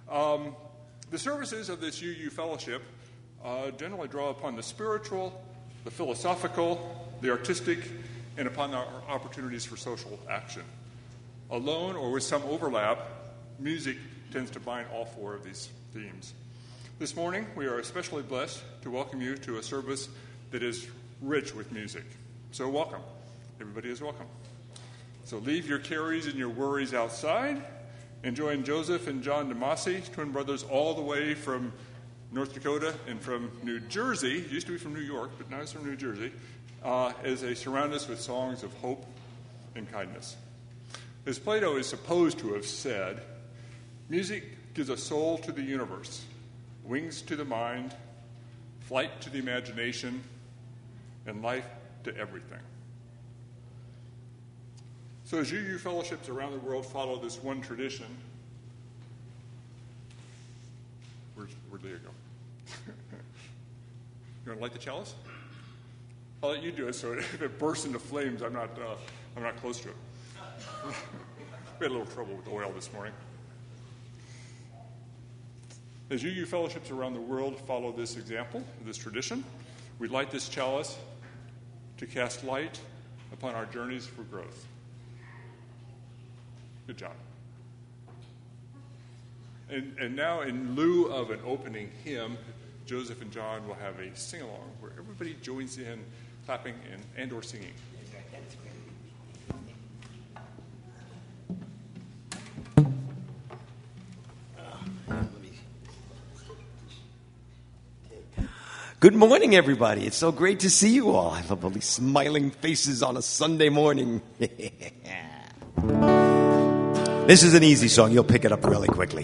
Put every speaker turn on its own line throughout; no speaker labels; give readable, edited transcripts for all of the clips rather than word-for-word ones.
The services of this UU Fellowship generally draw upon the spiritual, the philosophical, the artistic, and upon our opportunities for social action. Alone or with some overlap, music tends to bind all four of these themes. This morning, we are especially blessed to welcome you to a service that is rich with music. So welcome. Everybody is welcome. So leave your carries and your worries outside and join Joseph and John DeMasi, twin brothers all the way from North Dakota and from New Jersey. It used to be from New York, but now it's from New Jersey, as they surround us with songs of hope and kindness. As Plato is supposed to have said, music gives a soul to the universe, wings to the mind, flight to the imagination, and life to everything. So as UU fellowships around the world follow this one tradition, where'd Leah go? You want to light the chalice? I'll let you do it, so if it bursts into flames, I'm not close to it. We had a little trouble with oil this morning. As UU fellowships around the world follow this example, this tradition, we light this chalice to cast light upon our journeys for growth. Good job. And now, in lieu of an opening hymn, Joseph and John will have a sing-along where everybody joins in clapping and or singing.
Good morning, everybody. It's so great to see you all. I love all these smiling faces on a Sunday morning. This is an easy song. You'll pick it up really quickly.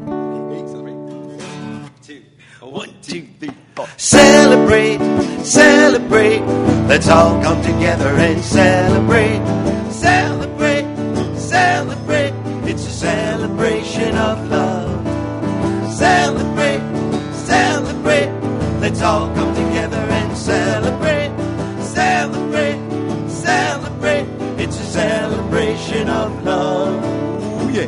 1, 2, 3, 4. Celebrate, celebrate. Let's all come together and celebrate. Celebrate, celebrate. It's a celebration of love. Celebrate, celebrate. Let's all come together and celebrate. Celebrate, celebrate. It's a celebration of love. Oh, yeah.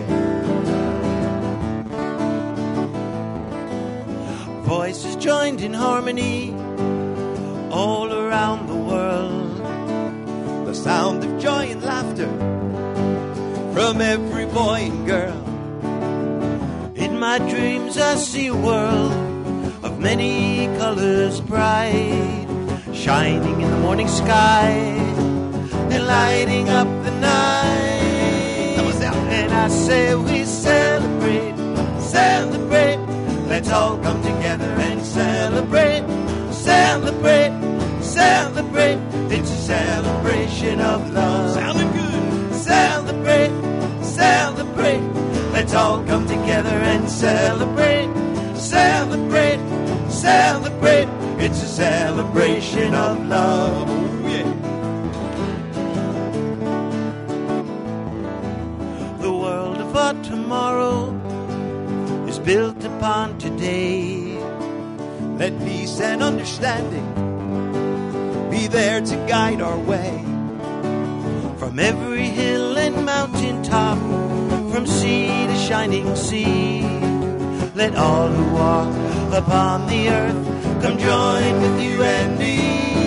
Voices joined in harmony all around the world. The sound of joy and laughter from every boy and girl. In my dreams I see a world of many colors bright, shining in the morning sky and lighting up the night. And I say we celebrate, celebrate. Let's all come together and celebrate, celebrate, celebrate. It's a celebration of love. Sounding good. Celebrate, celebrate. Let's all come together and celebrate, celebrate, celebrate. It's a celebration of love. Oh, yeah. The world of our tomorrow is built upon today. Let peace and understanding be there to guide our way. From every hill and mountain top, from sea to shining sea, let all who walk upon the earth come join with you and me.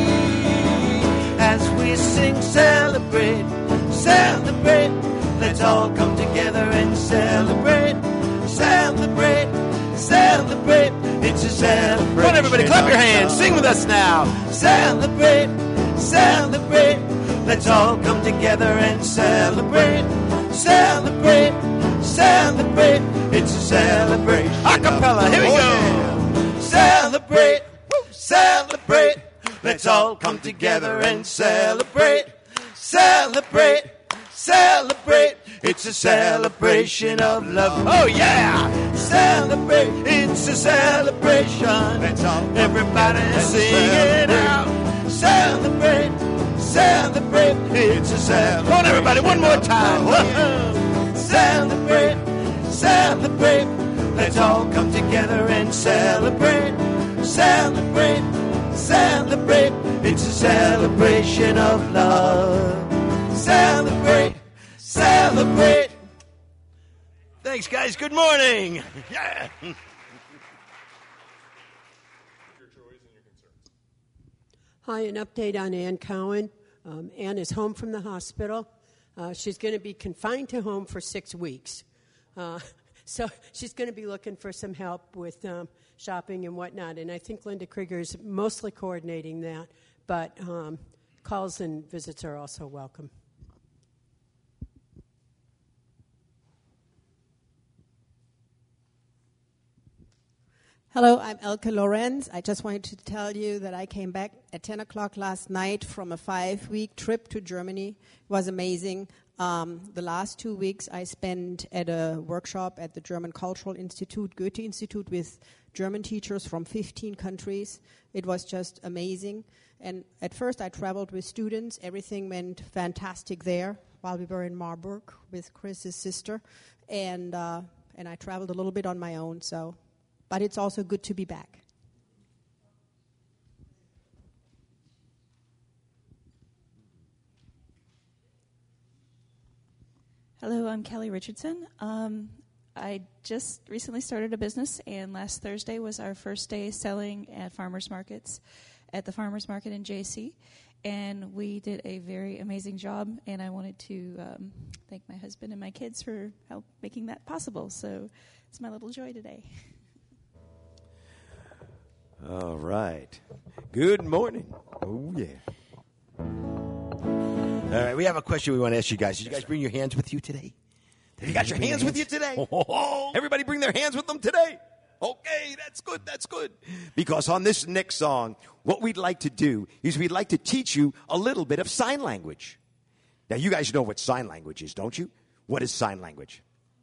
As we sing, celebrate, celebrate. Let's all come together and celebrate, celebrate, celebrate. It's a celebration. Come on, everybody, clap your hands. Sing with us now. Celebrate, celebrate. Let's all come together and celebrate, celebrate, celebrate. It's a celebration. Acapella, here we go. Yeah. Celebrate, celebrate. Let's all come together and celebrate, celebrate, celebrate. It's a celebration of love. Oh, yeah. Celebrate. It's a celebration. Let's all everybody sing it out. Celebrate, celebrate. It's a celebration. Come on, everybody, one more time. Celebrate, celebrate. Let's all come together and celebrate, celebrate, celebrate. It's a celebration of love. Celebrate, celebrate. Thank Thanks, guys. Good morning. Yeah.
Your joys and your concerns.
Hi, an update on Ann Cowan. Ann is home from the hospital. She's going to be confined to home for 6 weeks. So she's going to be looking for some help with shopping and whatnot. And I think Linda Krieger is mostly coordinating that, but calls and visits are also welcome.
Hello, I'm Elke Lorenz. I just wanted to tell you that I came back at 10 o'clock last night from a 5-week trip to Germany. It was amazing. The last 2 weeks I spent at a workshop at the German Cultural Institute, Goethe Institute, with German teachers from 15 countries. It was just amazing. And at first I traveled with students. Everything went fantastic there while we were in Marburg with Chris's sister. And I traveled a little bit on my own, but it's also good to be back.
Hello, I'm Kelly Richardson. I just recently started a business, and last Thursday was our first day selling at farmers markets, at the farmers market in JC, and we did a very amazing job, and I wanted to thank my husband and my kids for help making that possible, so it's my little joy today.
All right. Good morning. Oh, yeah. All right, we have a question we want to ask you guys. Did you guys bring your hands with you today? Have you got your hands with you today? Everybody bring their hands with them today? Okay, that's good, that's good. Because on this next song, what we'd like to do is we'd like to teach you a little bit of sign language. Now, you guys know what sign language is, don't you? What is sign language?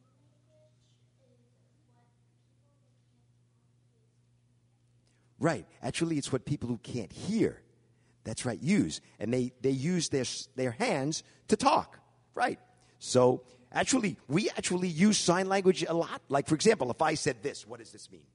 Right. Actually, it's what people who can't hear, that's right, use. And they use their hands to talk. Right. So, we actually use sign language a lot. Like, for example, if I said this, what does this mean?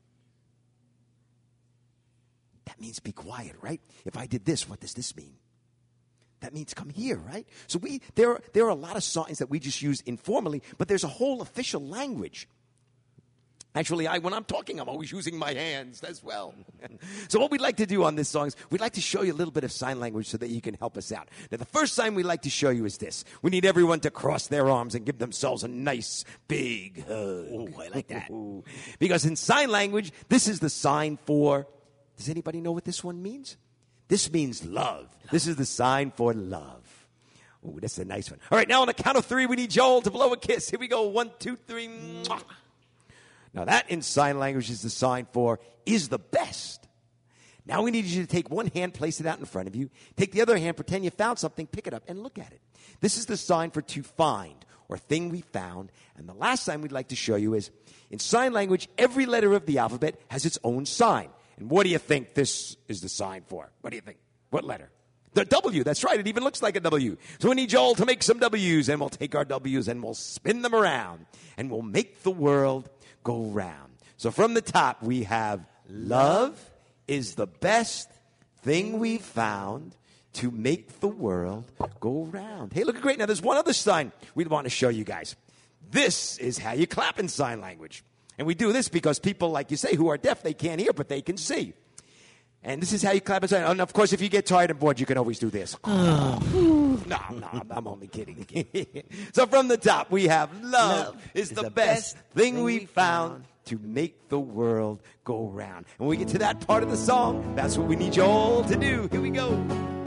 That means be quiet, right? If I did this, what does this mean? That means come here, right? So there are a lot of signs that we just use informally, but there's a whole official language. Actually, when I'm talking, I'm always using my hands as well. So what we'd like to do on this song is we'd like to show you a little bit of sign language so that you can help us out. Now, the first sign we'd like to show you is this. We need everyone to cross their arms and give themselves a nice, big hug. Oh, I like that. Because in sign language, this is the sign for, does anybody know what this one means? This means love. This is the sign for love. Oh, that's a nice one. All right, now on the count of 3, we need Joel to blow a kiss. Here we go. 1, 2, 3. Mwah. Now, that in sign language is the sign for is the best. Now we need you to take one hand, place it out in front of you. Take the other hand, pretend you found something, pick it up, and look at it. This is the sign for to find, or thing we found. And the last sign we'd like to show you is, in sign language, every letter of the alphabet has its own sign. And what do you think this is the sign for? What do you think? What letter? The W, that's right. It even looks like a W. So we need Joel to make some W's, and we'll take our W's and we'll spin them around. And we'll make the world go round. So from the top, we have love is the best thing we've found to make the world go round. Hey, look great. Now, there's one other sign we want to show you guys. This is how you clap in sign language. And we do this because people, like you say, who are deaf, they can't hear, but they can see. And this is how you clap in sign language. And, of course, if you get tired and bored, you can always do this. No, I'm only kidding. So from the top, we have love is the best thing we found to make the world go round. And when we get to that part of the song, that's what we need you all to do. Here we go.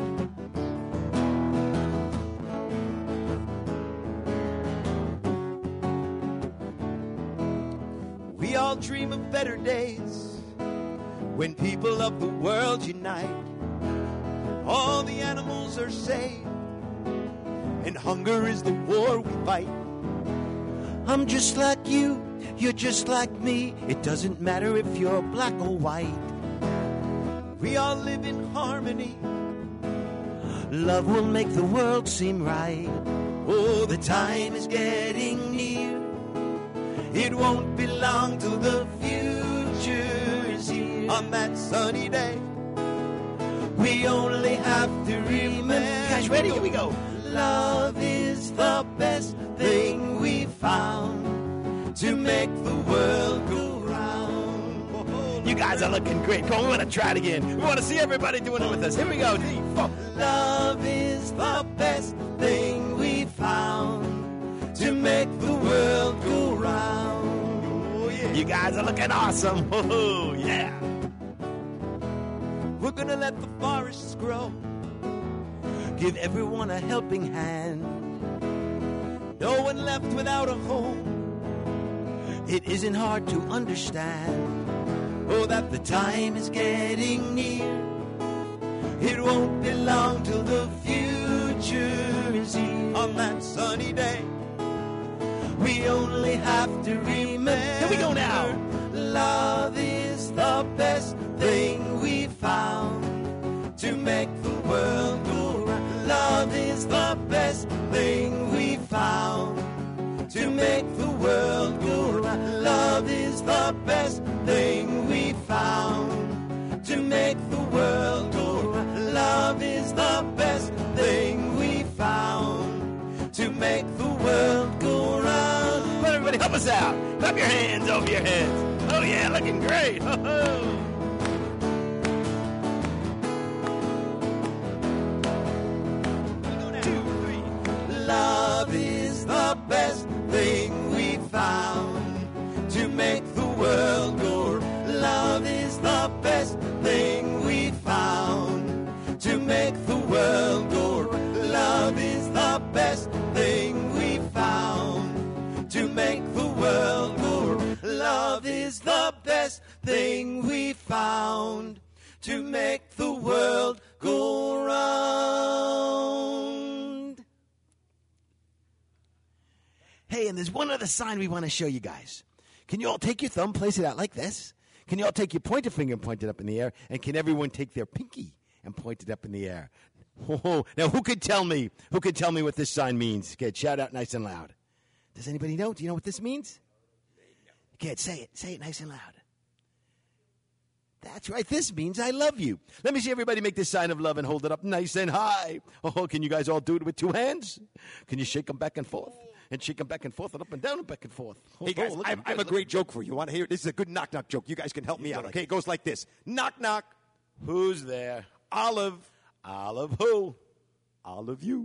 We all dream of better days when people of the world unite. All the animals are saved, and hunger is the war we fight. I'm just like you, you're just like me. It doesn't matter if you're black or white. We all live in harmony. Love will make the world seem right. Oh, the time is getting near. It won't be long till the future is here. On that sunny day, we only have to remember. Guys, ready? Here we go. Love is the best thing we found to make the world go round.
You guys are looking great. Come on, we want to try it again. We want to see everybody doing it with us. Here we go. 3, 4.
Love is the best thing we found to make the world go round.
Oh, yeah. You guys are looking awesome. Oh, yeah.
We're gonna let the forests grow, give everyone a helping hand. No one left without a home. It isn't hard to understand, oh, that the time is getting near. It won't be long till the future is here. On that sunny day, we only have to remember.
Here we go now.
Love is the best thing we found to make the world go round. Love is the best thing we found to make the world go round. Love is the best thing we found to make the world go round. Love is the best thing we found to make the world go round.
Come on, everybody, help us out. Clap your hands over your heads. Oh, yeah, looking great. Oh.
Love is the best thing we found to make the world go round. Love is the best thing we found to make the world go round. Love is the best thing we found to make the world go round. Love is the best thing we found to make the world go round.
Hey, and there's one other sign we want to show you guys. Can you all take your thumb, place it out like this? Can you all take your pointer finger and point it up in the air? And can everyone take their pinky and point it up in the air? Oh, now, who could tell me? Who could tell me what this sign means? Good, shout out nice and loud. Does anybody know? Do you know what this means? Good, say it. Say it nice and loud. That's right. This means I love you. Let me see everybody make this sign of love and hold it up nice and high. Oh, can you guys all do it with 2 hands? Can you shake them back and forth? And shake them back and forth and up and down and back and forth.
Hey, guys, I have a great joke for you. Want to hear it? This is a good knock-knock joke. You guys can help me out, okay? It goes like this. Knock, knock.
Who's there?
Olive.
Olive who?
Olive you.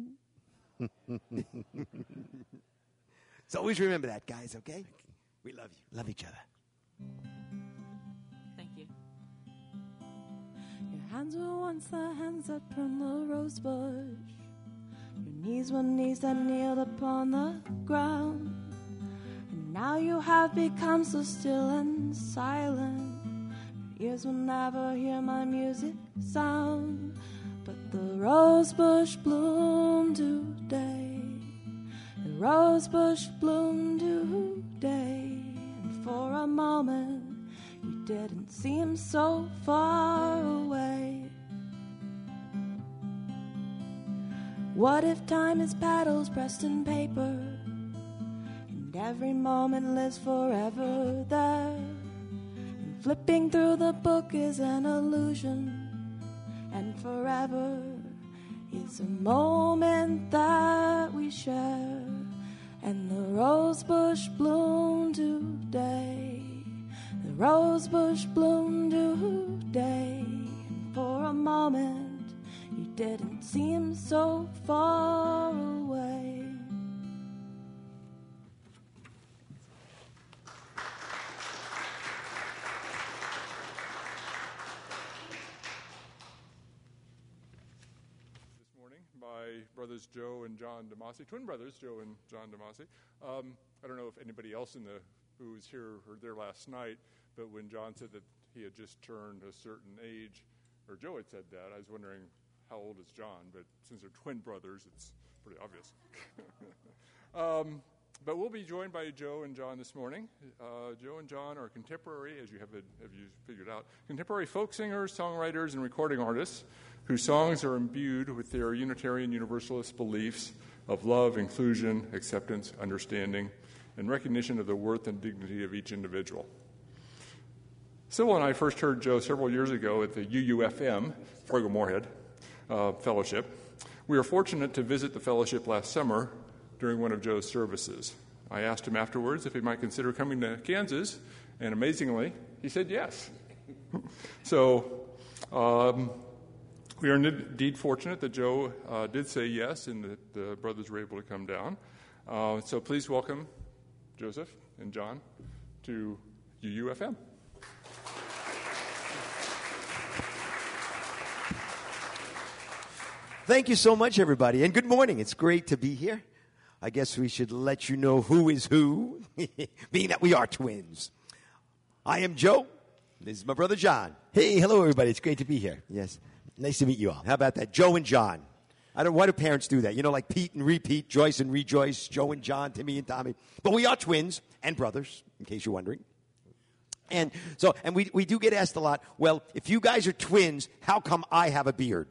So always remember that, guys, okay? We love you.
Love each other.
Thank you. Your hands were once the hands that pruned the rose bush. Your knees were knees that kneeled upon the ground. And now you have become so still and silent. Your ears will never hear my music sound. But the rose bush bloomed today. The rose bush bloomed today. And for a moment you didn't seem so far away. What if time is paddles pressed in paper, and every moment lives forever there, and flipping through the book is an illusion, and forever is a moment that we share. And the rose bush bloomed today, the rose bush bloomed today, and for a moment you didn't seem so far away.
This morning by brothers Joe and John DeMasi, twin brothers Joe and John DeMasi. I don't know if anybody else who was here heard there last night, but when John said that he had just turned a certain age, or Joe had said that, I was wondering, how old is John? But since they're twin brothers, it's pretty obvious. But we'll be joined by Joe and John this morning. Joe and John are contemporary, as you figured out, contemporary folk singers, songwriters, and recording artists whose songs are imbued with their Unitarian Universalist beliefs of love, inclusion, acceptance, understanding, and recognition of the worth and dignity of each individual. Sybil and I first heard Joe several years ago at the UUFM, Fargo-Moorhead, Fellowship. We were fortunate to visit the fellowship last summer during one of Joe's services. I asked him afterwards if he might consider coming to Kansas, and amazingly, he said yes. So we are indeed fortunate that Joe did say yes and that the brothers were able to come down. So please welcome Joseph and John to UUFM.
Thank you so much, everybody, and good morning. It's great to be here. I guess we should let you know who is who, being that we are twins. I am Joe. This is my brother John.
Hey, hello, everybody. It's great to be here.
Yes.
Nice to meet you all.
How about that? Joe and John. Why do parents do that? You know, like Pete and repeat, Joyce and rejoice, Joe and John, Timmy and Tommy. But we are twins and brothers, in case you're wondering. And we do get asked a lot, well, if you guys are twins, how come I have a beard?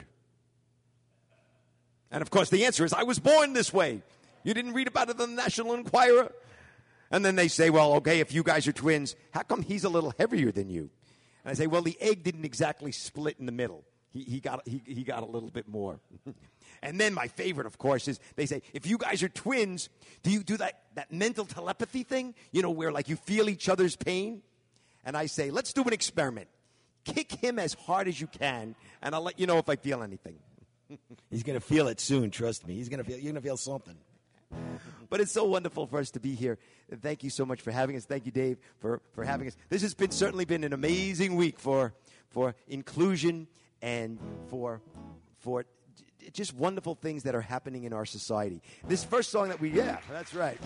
And, of course, the answer is I was born this way. You didn't read about it in the National Enquirer? And then they say, well, okay, if you guys are twins, how come he's a little heavier than you? And I say, well, the egg didn't exactly split in the middle. He got a little bit more. And then my favorite, of course, is they say, if you guys are twins, do you do that mental telepathy thing? You know, where like you feel each other's pain? And I say, let's do an experiment. Kick him as hard as you can, and I'll let you know if I feel anything.
He's going to feel it soon, trust me. You're going to feel something.
But it's so wonderful for us to be here. And thank you so much for having us. Thank you, Dave, for having us. This has certainly been an amazing week for inclusion and for just wonderful things that are happening in our society. This first song that's right.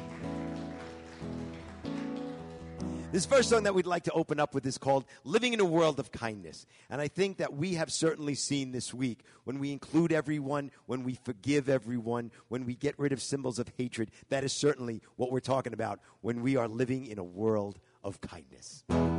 This first song that we'd like to open up with is called Living in a World of Kindness. And I think that we have certainly seen this week, when we include everyone, when we forgive everyone, when we get rid of symbols of hatred, that is certainly what we're talking about when we are living in a world of kindness.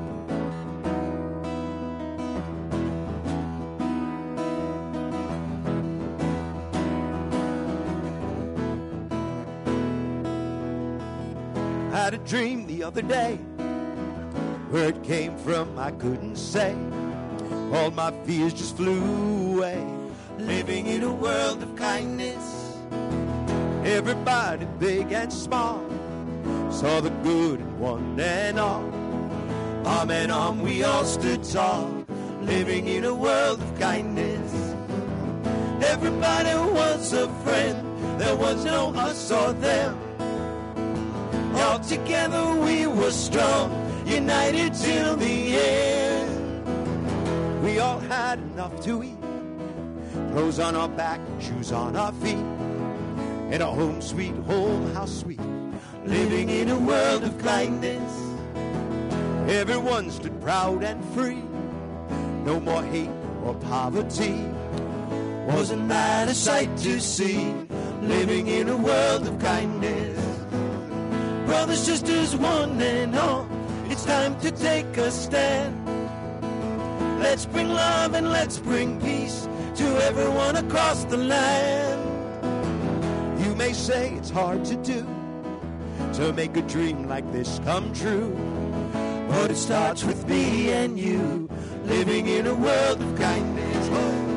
I had a dream the other day. Where it came from, I couldn't say. All my fears just flew away. Living in a world of kindness. Everybody, big and small, saw the good in one and all. Arm in arm, we all stood tall. Living in a world of kindness. Everybody was a friend. There was no us or them. All together we were strong. United till the end. We all had enough to eat. Clothes on our back, shoes on our feet. In a home sweet home, how sweet. Living in a world of kindness. Everyone stood proud and free. No more hate or poverty. Wasn't that a sight to see? Living in a world of kindness. Brothers, sisters, one and all, it's time to take a stand. Let's bring love and let's bring peace to everyone across the land. You may say it's hard to do, to make a dream like this come true. But it starts with me and you, living in a world of kindness.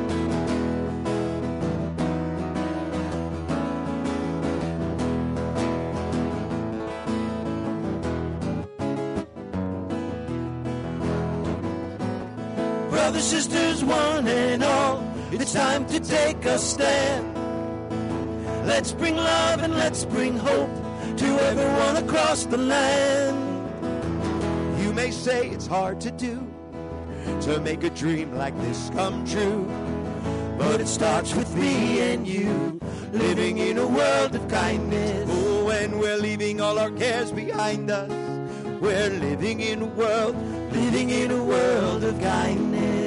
Brothers, sisters, one and all, it's time to take a stand. Let's bring love and let's bring hope to everyone across the land. You may say it's hard to do, to make a dream like this come true. But it starts with me and you, living in a world of kindness. Oh, when we're leaving all our cares behind us, we're living in a world of kindness.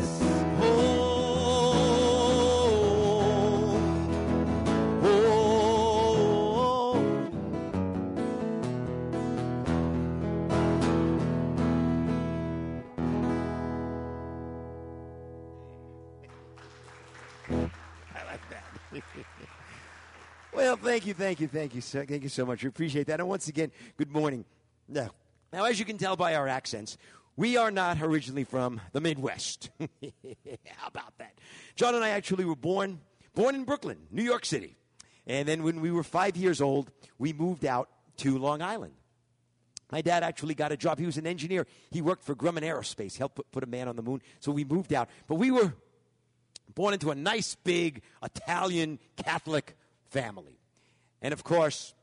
Well, thank you, sir. Thank you so much. We appreciate that. And once again, good morning. Now, as you can tell by our accents, we are not originally from the Midwest. How about that? John and I actually were born in Brooklyn, New York City. And then when we were 5 years old, we moved out
to Long Island. My dad actually got a job. He was an engineer. He worked for Grumman Aerospace, helped put a man on the moon. So we moved out. But we were born into a nice, big Italian Catholic family. And, of course,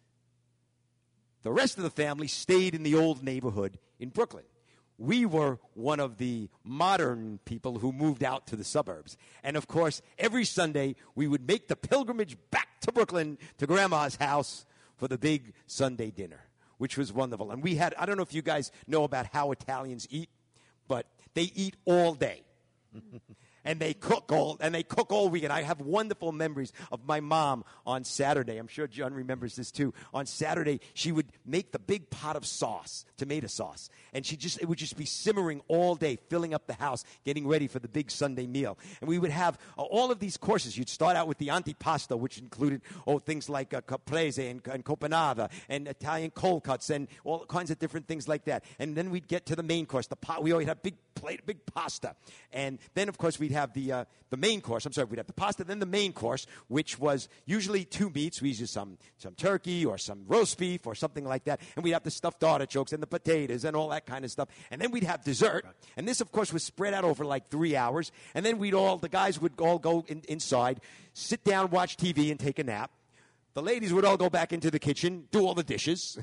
the rest of the family stayed in the old neighborhood in Brooklyn. We were one of the modern people who moved out to the suburbs. And, of course, every Sunday we would make the pilgrimage back to Brooklyn to Grandma's house for the big Sunday dinner, which was wonderful. And we had, I don't know if you guys know about how Italians eat, but they eat all day. And they cook all weekend. I have wonderful memories of my mom on Saturday. I'm sure John remembers this too. On Saturday, she would make the big pot of sauce, tomato sauce, and it would just be simmering all day, filling up the house, getting ready for the big Sunday meal. And we would have all of these courses. You'd start out with the antipasta, which included things like caprese and copanada and Italian cold cuts and all kinds of different things like that. And then we'd get to the main course. We always had a big plate, big pasta, and then of course we'd have the main course. We'd have the pasta, then the main course, which was usually 2 meats. We used some turkey or some roast beef or something like that, and we'd have the stuffed artichokes and the potatoes and all that kind of stuff. And then we'd have dessert, and this, of course, was spread out over like 3 hours. And then the guys would all go inside, sit down, watch TV, and take a nap. The ladies would all go back into the kitchen, do all the dishes.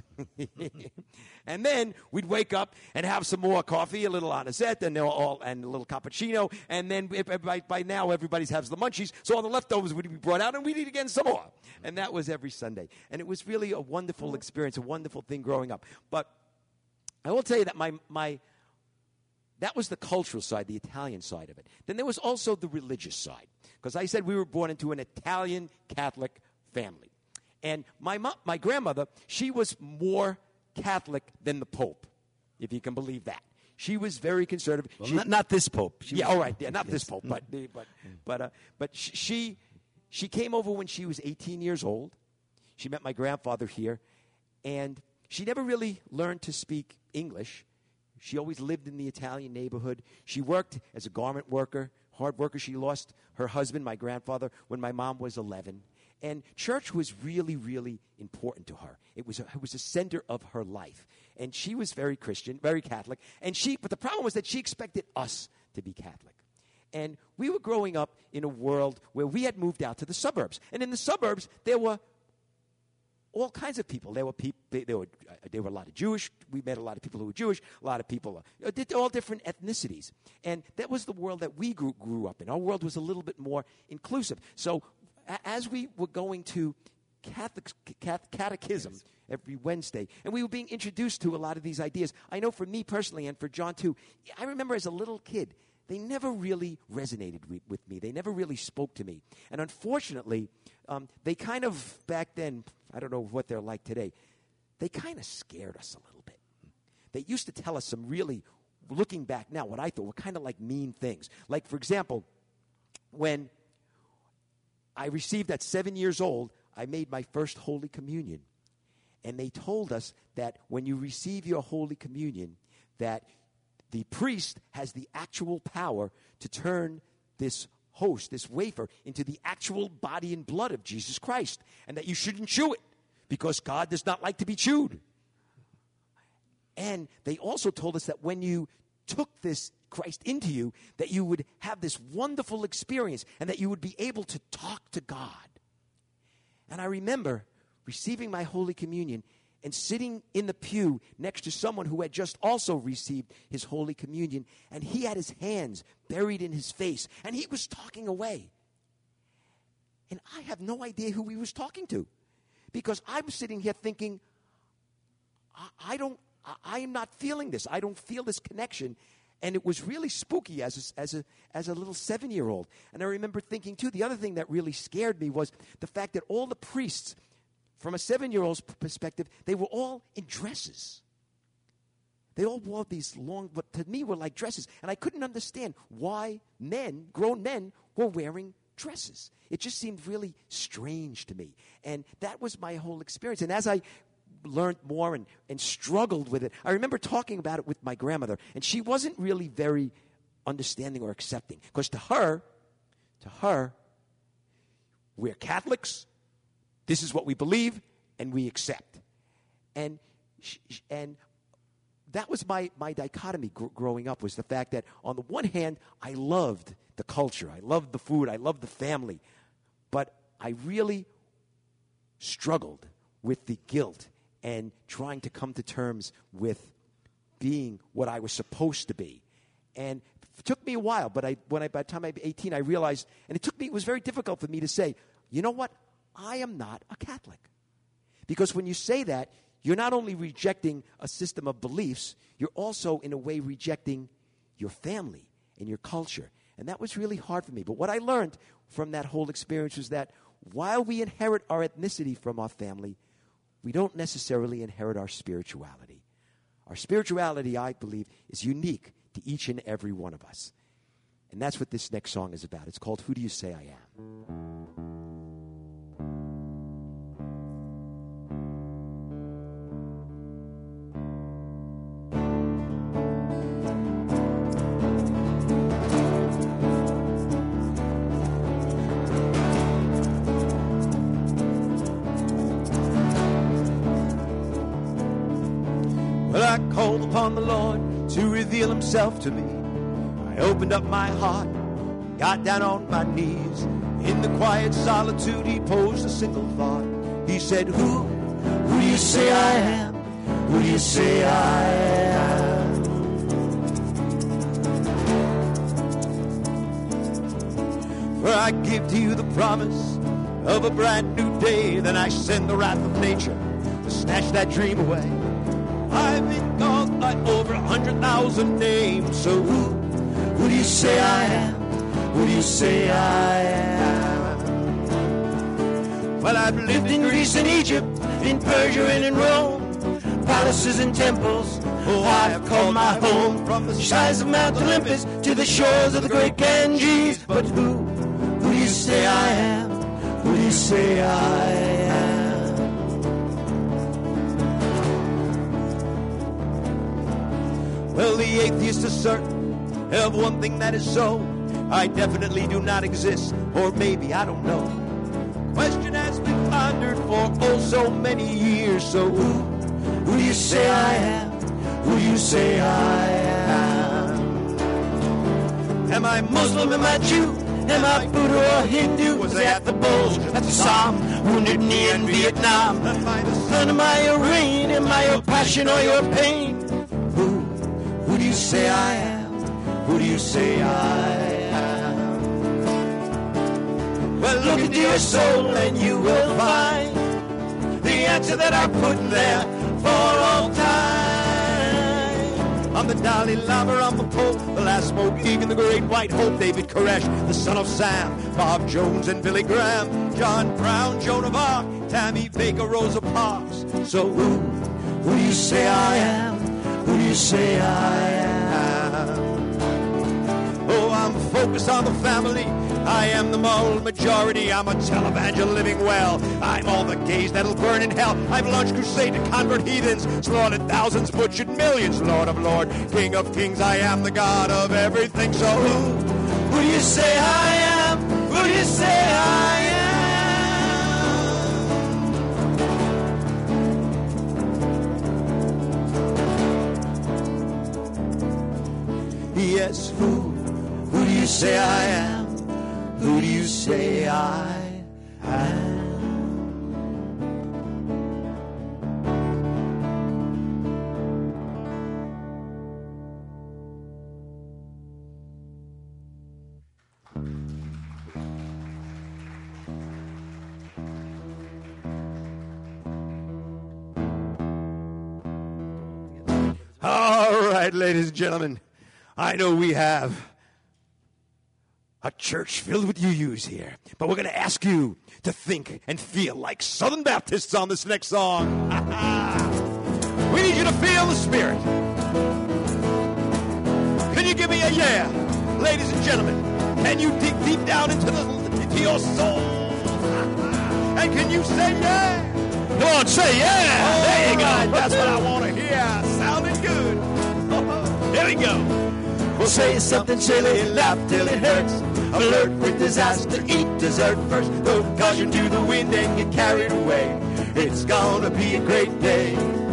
And then we'd wake up and have some more coffee, a little anisette, and a little cappuccino. And then by now, everybody has the munchies. So all the leftovers would be brought out, and we'd eat again some more. And that was every Sunday. And it was really a wonderful experience, a wonderful thing growing up. But I will tell you that that was the cultural side, the Italian side of it. Then there was also the religious side. Because I said we were born into an Italian Catholic family. And my grandmother, she was more Catholic than the Pope, if you can believe that. She was very conservative. Well, not this Pope. All right, not this Pope, but she came over when she was 18 years old. She met my grandfather here, and she never really learned to speak English. She always lived in the Italian neighborhood. She worked as a garment worker, hard worker. She lost her husband, my grandfather, when my mom was 11. And church was really, really important to her. It was a center of her life. And she was very Christian, very Catholic. But the problem was that she expected us to be Catholic. And we were growing up in a world where we had moved out to the suburbs. And in the suburbs, there were all kinds of people. There were a lot of Jewish. We met a lot of people who were Jewish. A lot of people, all different ethnicities. And that was the world that we grew up in. Our world was a little bit more inclusive. So as we were going to catechism every Wednesday, and we were being introduced to a lot of these ideas, I know for me personally and for John too, I remember as a little kid, they never really resonated with me. They never really spoke to me. And unfortunately, they kind of, back then, I don't know what they're like today, they kind of scared us a little bit. They used to tell us some really, looking back now, what I thought were kind of like mean things. Like, for example, when I received at 7 years old, I made my first Holy Communion. And they told us that when you receive your Holy Communion, that the priest has the actual power to turn this host, this wafer, into the actual body and blood of Jesus Christ. And that you shouldn't chew it, because God does not like to be chewed. And they also told us that when you took this Christ into you, that you would have this wonderful experience and that you would be able to talk to God. And I remember receiving my Holy Communion and sitting in the pew next to someone who had just also received his Holy Communion, and he had his hands buried in his face, and he was talking away. And I have no idea who he was talking to, because I'm sitting here thinking, I am not feeling this. I don't feel this connection. And it was really spooky as a little 7-year-old. And I remember thinking, too, the other thing that really scared me was the fact that all the priests, from a 7-year-old's perspective, they were all in dresses. They all wore these long, what to me were like dresses. And I couldn't understand why grown men, were wearing dresses. It just seemed really strange to me. And that was my whole experience. And as I learned more and struggled with it, I remember talking about it with my grandmother, and she wasn't really very understanding or accepting, because to her, we're Catholics, this is what we believe, and we accept. And that was my dichotomy growing up, was the fact that on the one hand, I loved the culture, I loved the food, I loved the family, but I really struggled with the guilt and trying to come to terms with being what I was supposed to be. And it took me a while, but by the time I was 18, I realized, and it was very difficult for me to say, you know what, I am not a Catholic. Because when you say that, you're not only rejecting a system of beliefs, you're also, in a way, rejecting your family and your culture. And that was really hard for me. But what I learned from that whole experience was that while we inherit our ethnicity from our family, we don't necessarily inherit our spirituality. Our spirituality, I believe, is unique to each and every one of us. And that's what this next song is about. It's called Who Do You Say I Am?
I called upon the Lord to reveal himself to me. I opened up my heart, got down on my knees. In the quiet solitude, he posed a single thought. He said, Who do you say I am? Who do you say I am? For I give to you the promise of a brand new day. Then I send the wrath of nature to snatch that dream away. I've been called by over 100,000 names. So who do you say I am? Who do you say I am? Well, I've lived in Greece and Egypt, in Persia and in Rome, palaces and temples. Oh, I have called my home, from the sides of Mount Olympus to the shores of the great Ganges. But who do you say I am? Who do you say I am? Well, the atheist is certain of one thing that is so. I definitely do not exist, or maybe I don't know. Question has been pondered for oh so many years. So who do you say I am? Who do you say I am? Am I Muslim? Am I Jew? Am I Buddha or Hindu? Was I at the Bulge, at the Somme, wounded knee in Vietnam? Am I the sun? Am I your rain? Am I your passion or your pain? Who do you say I am? Who do you say I am? Well, look into your soul and you will find the answer that I put there for all time. I'm the Dalai Lama, I'm the Pope, the last Mohegan, the great white hope, David Koresh, the son of Sam, Bob Jones and Billy Graham, John Brown, Joan of Arc, Tammy Baker, Rosa Parks. So who do you say I am? Who do you say I am? Oh, I'm focused on the family. I am the moral majority. I'm a televangelist living well. I'm all the gays that'll burn in hell. I've launched crusade to convert heathens, slaughtered thousands, butchered millions. Lord of Lords, King of Kings, I am the God of everything. So who do you say I am? Who do you say I am? Yes, who do you say I am? Who do you say I am? All right, ladies and gentlemen. I know we have a church filled with UUs here, but we're going to ask you to think and feel like Southern Baptists on this next song. We need you to feel the Spirit. Can you give me a yeah? Ladies and gentlemen, can you dig deep down into your soul? And can you say yeah? Come on, say yeah. Oh, there you go. That's what I want to hear. Sounding good. There we go. We'll say something silly, laugh till it hurts. Alert with disaster, eat dessert first. Throw caution to the wind and get carried away. It's gonna be a great day.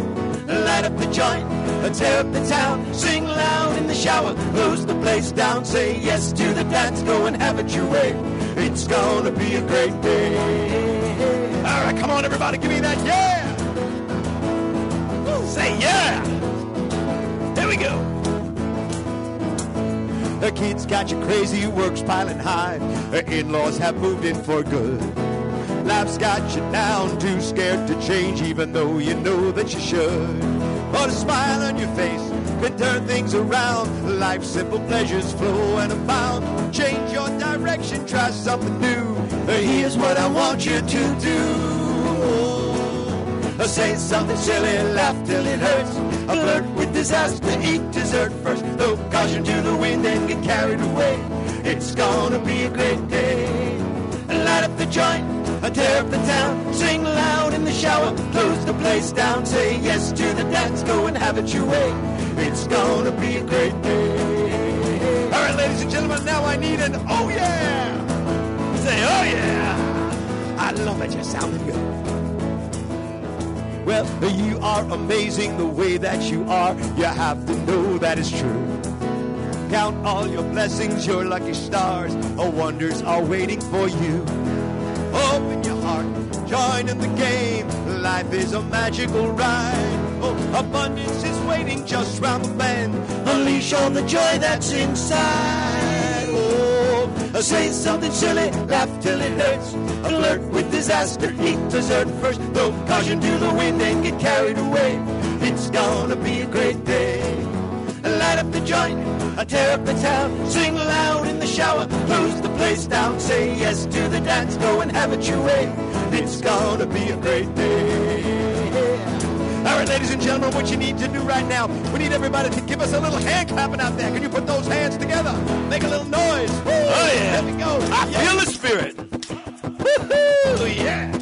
light up the joint, tear up the town, sing loud in the shower, close the place down, say yes to the dance, go and have it your way. It's gonna be a great day.
All right, come on, everybody, give me that yeah. Say yeah. Here we go.
The kids got you crazy, work's piling high. The in-laws have moved in for good. Life's got you down, too scared to change, even though you know that you should. But a smile on your face can turn things around. Life's simple pleasures flow and abound. Change your direction, try something new. Here's what I want you to do. Say something silly, laugh till it hurts. Flirt with disaster, eat dessert first. Throw caution to the wind and get carried away. It's gonna be a great day. Light up the joint, tear up the town, sing loud in the shower, close the place down, say yes to the dance, go and have it your way. It's gonna be a great day.
All right, ladies and gentlemen, now I need an oh yeah. Say oh yeah. I love it, you're sounding good.
Well, you are amazing the way that you are. You have to know that is true. Count all your blessings, your lucky stars. Wonders are waiting for you. Open your heart, join in the game. Life is a magical ride. Oh, abundance is waiting just round the bend. Unleash all the joy that's inside. Oh, say something silly, laugh till it hurts. Flirt with disaster, eat dessert first. Throw caution to the wind and get carried away. It's gonna be a great day. Light up the joint, tear up the town, sing loud in the shower, close the place down, say yes to the dance, go and have it your way. It's gonna be a great day.
All right, ladies and gentlemen, what you need to do right now, we need everybody to give us a little hand clapping out there. Can you put those hands together? Make a little noise. Woo! Oh, yeah. There we go. I feel the spirit. Woo-hoo! Yeah.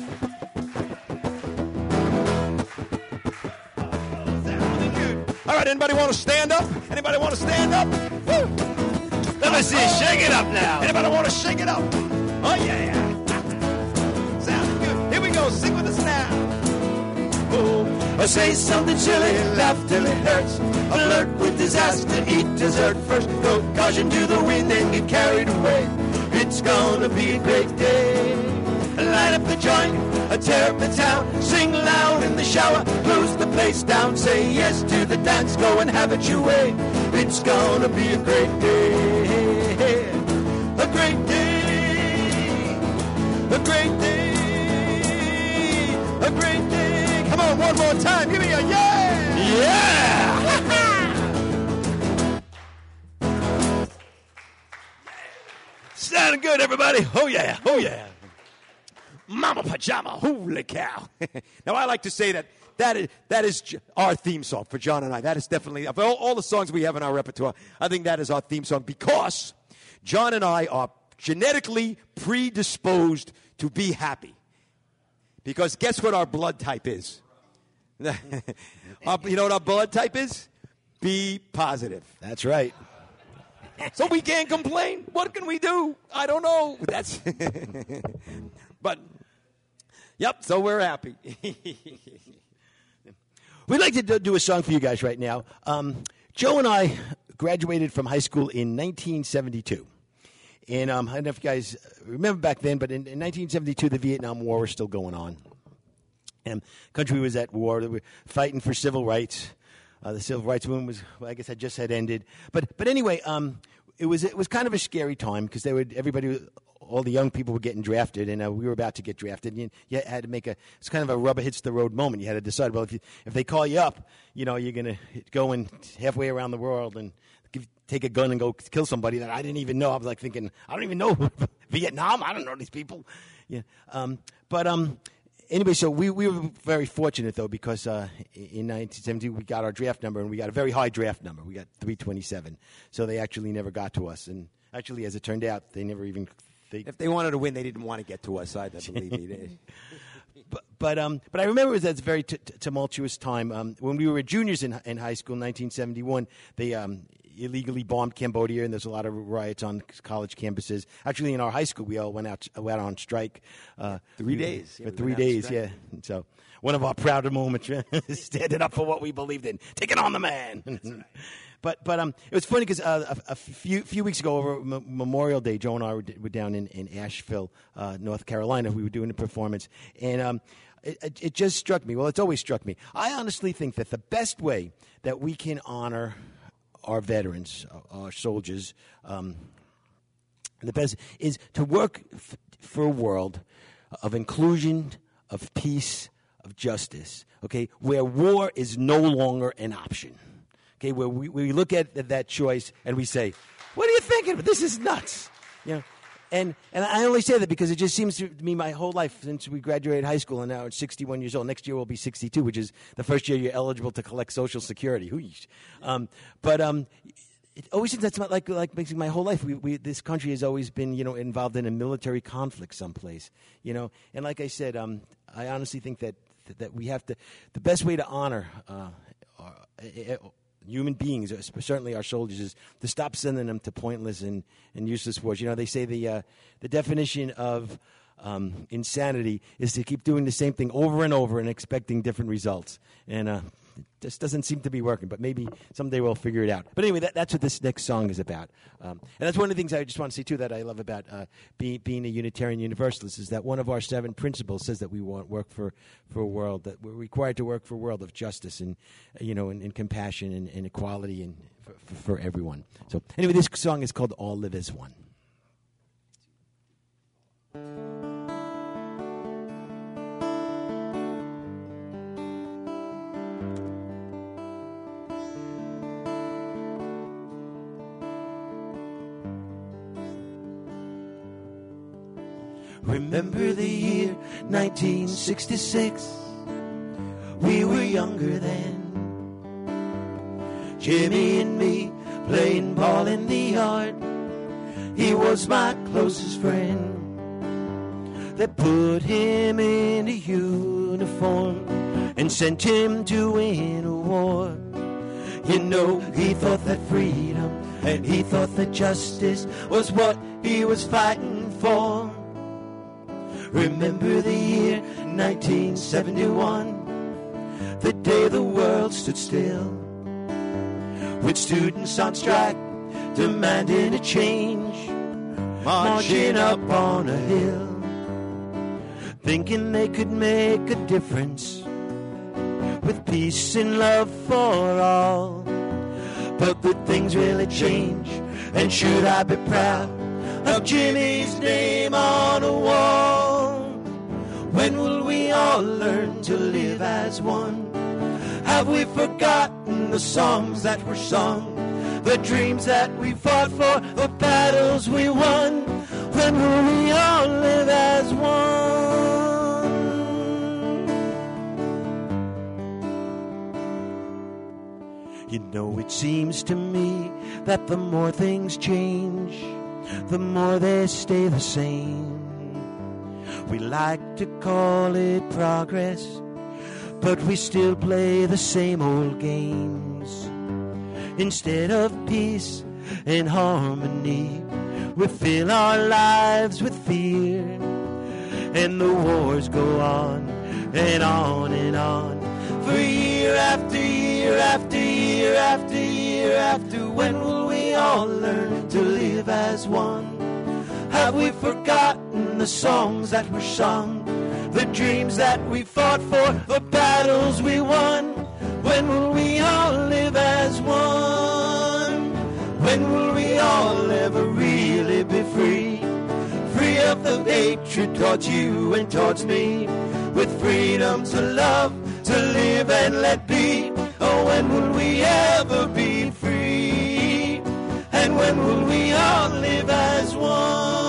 All right, anybody want to stand up? Anybody want to stand up? Woo! Let me see you shake it up now. Anybody want to shake it up? Oh, yeah. Sounds good. Here we go. Sing with us now.
Oh, say something silly, laugh till it hurts. Flirt with disaster, eat dessert first. Throw caution to the wind and get carried away. It's gonna be a great day. Light up the joint, tear up the town, sing loud in the shower, close the place down, say yes to the dance, go and have it your way. It's gonna be a great day. A great day. A great day. A great day.
Come on, one more time. Give me a yeah. Yeah. Sounding good, everybody. Oh, yeah. Oh, yeah. Mama Pajama, holy cow. Now, I like to say that is our theme song for John and I. That is definitely, of all the songs we have in our repertoire, I think that is our theme song because John and I are genetically predisposed to be happy. Because guess what our blood type is? You know what our blood type is? B positive. That's right. So we can't complain. What can we do? I don't know. That's but, yep, so we're happy. We'd like to do a song for you guys right now. Joe and I graduated from high school in 1972. And I don't know if you guys remember back then, but in 1972, the Vietnam War was still going on. And the country was at war. They were fighting for civil rights. The civil rights movement was, well, I guess, had just had ended. But anyway, it was kind of a scary time because all the young people were getting drafted, and we were about to get drafted. And you had to it's kind of a rubber hits the road moment. You had to decide, well, if they call you up, you're going to go and halfway around the world and take a gun and go kill somebody that I didn't even know. I was like thinking, I don't even know Vietnam. I don't know these people. Yeah. Anyway, so we were very fortunate, though, because in 1970 we got our draft number, and we got a very high draft number. We got 327. So they actually never got to us. And actually, as it turned out, they never even...
If they wanted to win, they didn't want to get to us either, believe me.
But I remember it was a very tumultuous time. When we were juniors in high school in 1971, they illegally bombed Cambodia, and there's a lot of riots on college campuses. Actually, in our high school, we all went out on strike.
3 days.
For 3 days, yeah. And so one of our prouder moments, standing up for what we believed in, taking on the man. Right. But it was funny because a few weeks ago over Memorial Day, Joe and I were down in Asheville, North Carolina. We were doing a performance, and it just struck me. Well, it's always struck me. I honestly think that the best way that we can honor our veterans, our soldiers, the best is to work for a world of inclusion, of peace, of justice, okay, where war is no longer an option, okay, where we look at that choice and we say, what are you thinking? This is nuts, you know. And I only say that because it just seems to me my whole life since we graduated high school, and now I'm 61 years old. Next year we'll be 62, which is the first year you're eligible to collect Social Security. It always seems that's not like basically my whole life. This country has always been, you know, involved in a military conflict someplace, you know. And like I said, I honestly think that we have to. The best way to honor human beings, certainly our soldiers, is to stop sending them to pointless and useless wars. You know, they say the definition of insanity is to keep doing the same thing over and over and expecting different results. And it just doesn't seem to be working, but maybe someday we'll figure it out. But anyway, that's what this next song is about. And that's one of the things I just want to say, too, that I love about being a Unitarian Universalist, is that one of our 7 principles says that we want work for a world, that we're required to work for a world of justice and, you know, and compassion and equality and for everyone. So anyway, this song is called All Live as One.
Remember the year 1966. We were younger then. Jimmy and me playing ball in the yard. He was my closest friend. They put him in a uniform and sent him to win a war. You know, he thought that freedom and he thought that justice was what he was fighting for. Remember the year 1971, the day the world stood still, with students on strike demanding a change, marching up on a hill, thinking they could make a difference with peace and love for all. But the things really change, and should I be proud of Jimmy's name on a wall? When will we all learn to live as one? Have we forgotten the songs that were sung, the dreams that we fought for, the battles we won? When will we all live as one? You know, it seems to me that the more things change, the more they stay the same. We like to call it progress, but we still play the same old games. Instead of peace and harmony, we fill our lives with fear, and the wars go on and on and on, for year after year after year after year after. When will we all learn to live as one? Have we forgotten the songs that were sung, the dreams that we fought for, the battles we won? When will we all live as one? When will we all ever really be free? Free of the hatred towards you and towards me, with freedom to love, to live and let be. Oh, when will we ever be free? And when will we all live as one?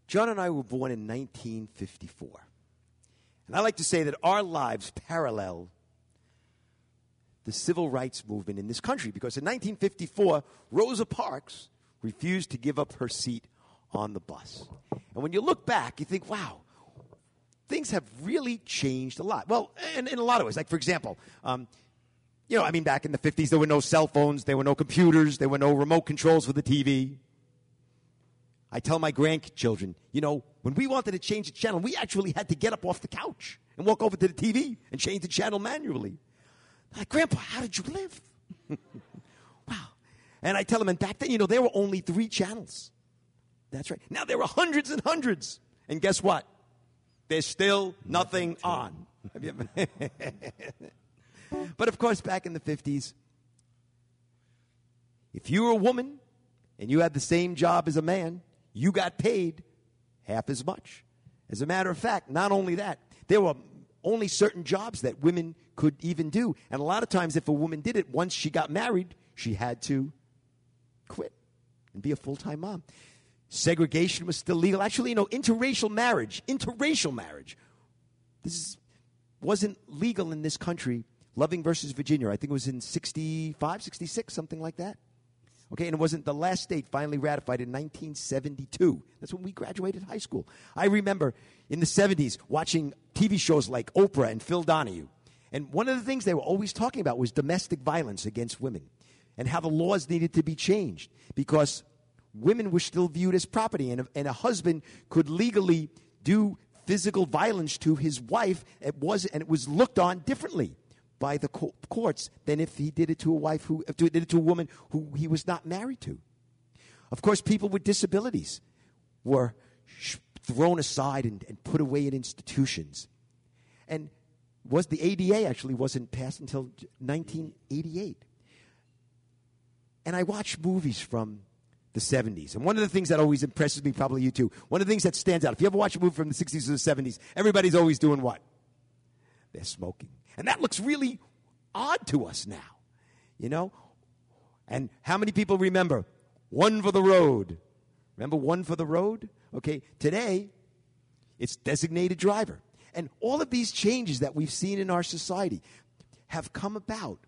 John and I were born in 1954. And I like to say that our lives parallel the civil rights movement in this country, because in 1954, Rosa Parks refused to give up her seat on the bus. And when you look back, you think, wow, things have really changed a lot. Well, in a lot of ways. Like, for example, back in the 50s, there were no cell phones, there were no computers, there were no remote controls for the TV. I tell my grandchildren, when we wanted to change the channel, we actually had to get up off the couch and walk over to the TV and change the channel manually. They're like, Grandpa, how did you live? Wow. And I tell them, and back then, there were only 3 channels. That's right. Now there are hundreds and hundreds. And guess what? There's still nothing on. But, of course, back in the 50s, if you were a woman and you had the same job as a man, you got paid half as much. As a matter of fact, not only that, there were only certain jobs that women could even do. And a lot of times, if a woman did it, once she got married, she had to quit and be a full-time mom. Segregation was still legal. Actually, interracial marriage, wasn't legal in this country. Loving versus Virginia, I think it was in 65, 66, something like that. Okay, and it wasn't the last state finally ratified in 1972. That's when we graduated high school. I remember in the 70s watching TV shows like Oprah and Phil Donahue. And one of the things they were always talking about was domestic violence against women and how the laws needed to be changed because women were still viewed as property, and a husband could legally do physical violence to his wife. It was looked on differently by the courts than if he did it to a woman who he was not married to. Of course, people with disabilities were thrown aside and put away in institutions. And the ADA actually wasn't passed until 1988. And I watch movies from the 70s. And one of the things that always impresses me, probably you too, one of the things that stands out, if you ever watch a movie from the 60s or the 70s, everybody's always doing what? They're smoking. And that looks really odd to us now, And how many people remember One for the Road? Remember One for the Road? Okay, today, it's designated driver. And all of these changes that we've seen in our society have come about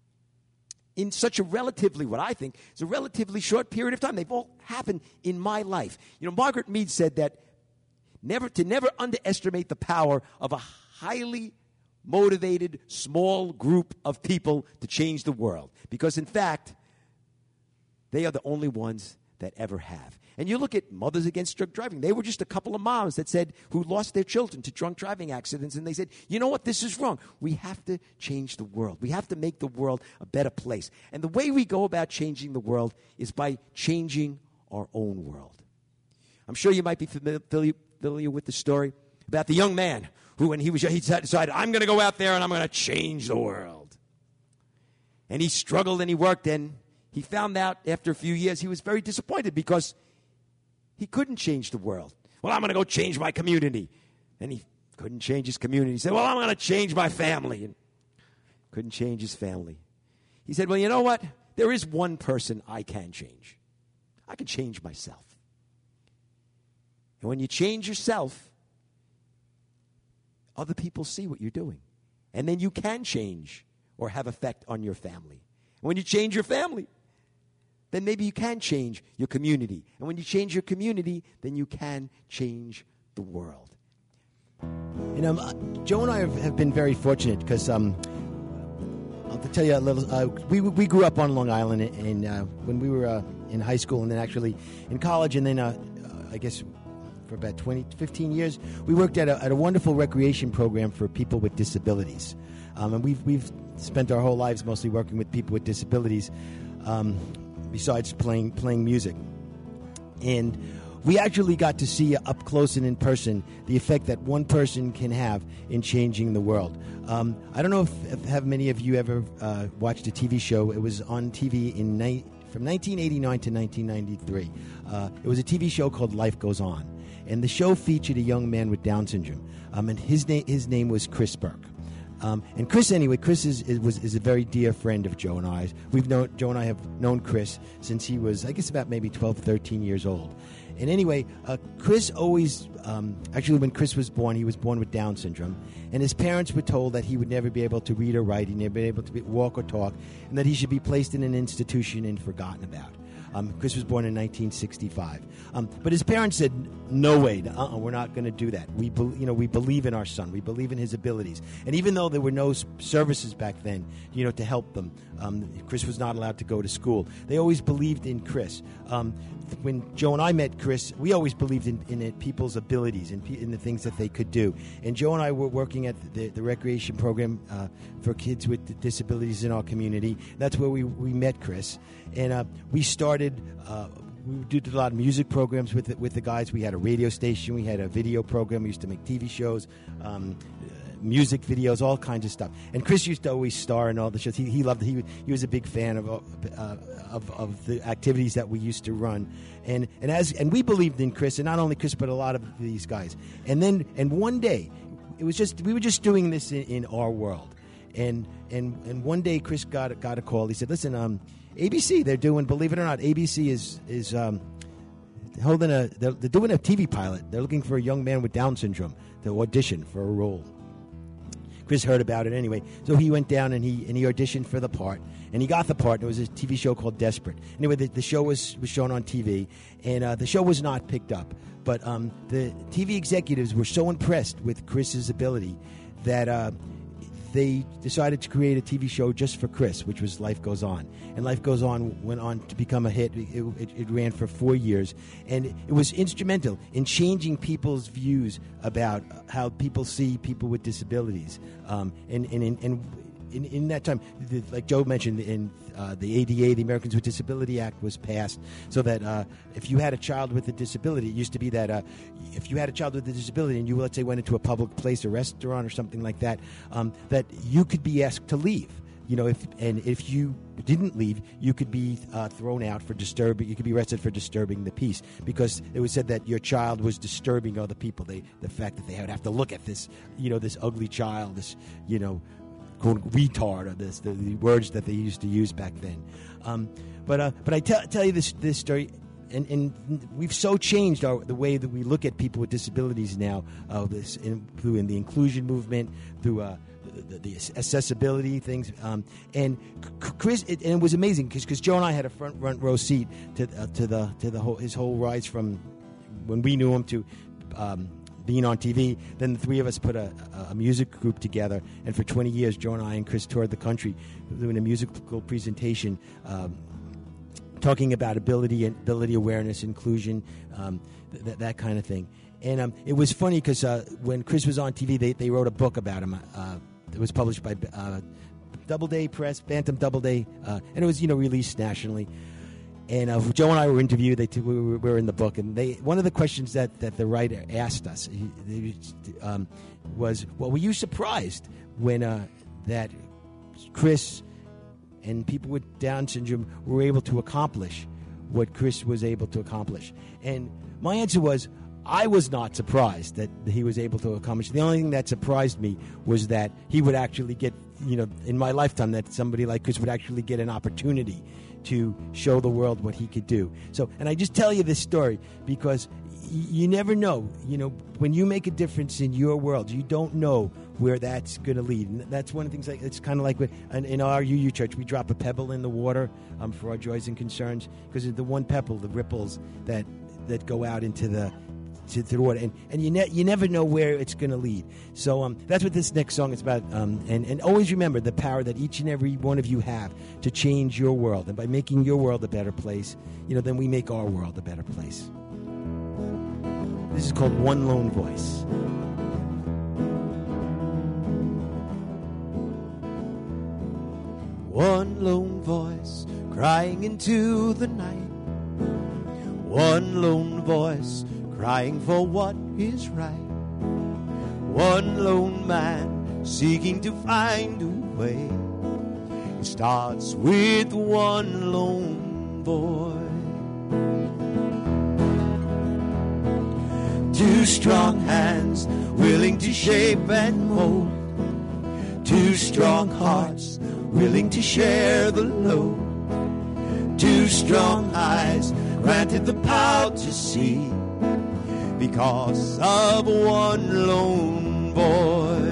in such a relatively, what I think, is a relatively short period of time. They've all happened in my life. Margaret Mead said that never underestimate the power of a highly motivated small group of people to change the world. Because, in fact, they are the only ones that ever have. And you look at Mothers Against Drunk Driving. They were just a couple of moms who lost their children to drunk driving accidents. And they said, you know what, this is wrong. We have to change the world. We have to make the world a better place. And the way we go about changing the world is by changing our own world. I'm sure you might be familiar with the story about the young man who, when he decided, I'm going to go out there and I'm going to change the world. And he struggled and he worked, and he found out after a few years he was very disappointed because he couldn't change the world. Well, I'm going to go change my community. And he couldn't change his community. He said, well, I'm going to change my family. And couldn't change his family. He said, well, you know what? There is one person I can change. I can change myself. And when you change yourself, other people see what you're doing. And then you can change or have effect on your family. And when you change your family, then maybe you can change your community. And when you change your community, then you can change the world.
Joe and I have been very fortunate because I'll tell you a little. We grew up on Long Island, and when we were in high school and then actually in college, and then I guess for about 15 years, we worked at a wonderful recreation program for people with disabilities. And we've spent our whole lives mostly working with people with disabilities, besides playing music. And we actually got to see up close and in person the effect that one person can have in changing the world. I don't know if have many of you ever watched a TV show. It was on TV from 1989 to 1993. It was a TV show called Life Goes On. And the show featured a young man with Down syndrome. And his name was Chris Burke. And Chris, anyway, Chris is a very dear friend of Joe and I. Joe and I have known Chris since he was, I guess, about maybe 12, 13 years old. And anyway, Chris always, actually when Chris was born, he was born with Down syndrome. And his parents were told that he would never be able to read or write, he'd never be able to walk or talk, and that he should be placed in an institution and forgotten about. Chris was born in 1965. But his parents said, no way, we're not going to do that. We believe in our son. We believe in his abilities. And even though there were no services back then, to help them, Chris was not allowed to go to school. They always believed in Chris. When Joe and I met Chris, we always believed in people's abilities and in the things that they could do. And Joe and I were working at the recreation program for kids with disabilities in our community. That's where we met Chris. And we started... we did a lot of music programs with the guys. We had a radio station. We had a video program. We used to make TV shows, music videos, all kinds of stuff. And Chris used to always star in all the shows. He loved it. He was a big fan of the activities that we used to run. And we believed in Chris, and not only Chris, but a lot of these guys. And one day, we were just doing this in our world. And one day, Chris got a call. He said, "Listen, ABC, they're doing, believe it or not, ABC is holding they're doing a TV pilot. They're looking for a young man with Down syndrome to audition for a role." Chris heard about it anyway, so he went down and he auditioned for the part, and he got the part. It was a TV show called Desperate. Anyway, the show was shown on TV, and the show was not picked up. But the TV executives were so impressed with Chris's ability that they decided to create a TV show just for Chris, which was Life Goes On. And Life Goes On went on to become a hit. It ran for 4 years. And it was instrumental in changing people's views about how people see people with disabilities. In that time, like Joe mentioned, the ADA, the Americans with Disability Act, was passed so that if you had a child with a disability, it used to be that if you had a child with a disability and you, let's say, went into a public place, a restaurant or something like that, that you could be asked to leave. If you didn't leave, you could be thrown out for disturbing. You could be arrested for disturbing the peace, because it was said that your child was disturbing other people. The fact that they would have to look at this, this ugly child, this, retard, or the words that they used to use back then. But I tell you this story, and we've so changed the way that we look at people with disabilities now, through the inclusion movement, through the accessibility things, and Chris. It was amazing because Joe and I had a front row seat to his whole rise from when we knew him to being on TV. Then the three of us put a music group together, and for 20 years, Joe and I and Chris toured the country doing a musical presentation, talking about ability awareness, inclusion, that kind of thing. And it was funny because when Chris was on TV, they wrote a book about him. It was published by Doubleday Press, Bantam Doubleday, and it was released nationally. And Joe and I were interviewed. We were in the book, and one of the questions that the writer asked us was, "Well, were you surprised when that Chris and people with Down syndrome were able to accomplish what Chris was able to accomplish?" And my answer was, I was not surprised that he was able to accomplish. The only thing that surprised me was that he would actually get, in my lifetime, that somebody like Chris would actually get an opportunity to show the world what he could do. So, and I just tell you this story because you never know. When you make a difference in your world, you don't know where that's going to lead. And that's one of the things. It's kind of like in our UU church, we drop a pebble in the water for our joys and concerns, because the one pebble, the ripples that go out into the water, and you never know where it's going to lead. So that's what this next song is about. And always remember the power that each and every one of you have to change your world. And by making your world a better place, then we make our world a better place. This is called One Lone Voice.
One lone voice crying into the night. One lone voice crying for what is right. One lone man seeking to find a way. It starts with one lone voice. Two strong hands willing to shape and mold.
Two strong hearts willing to share the load. Two strong eyes granted the power to see because of one lone boy.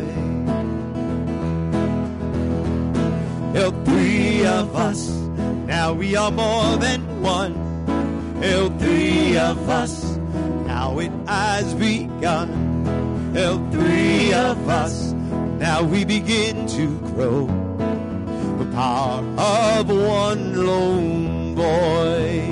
Held three of us, now we are more than one. Held three of us, now it has begun. Held three of us, now we begin to grow. The power of one lone boy.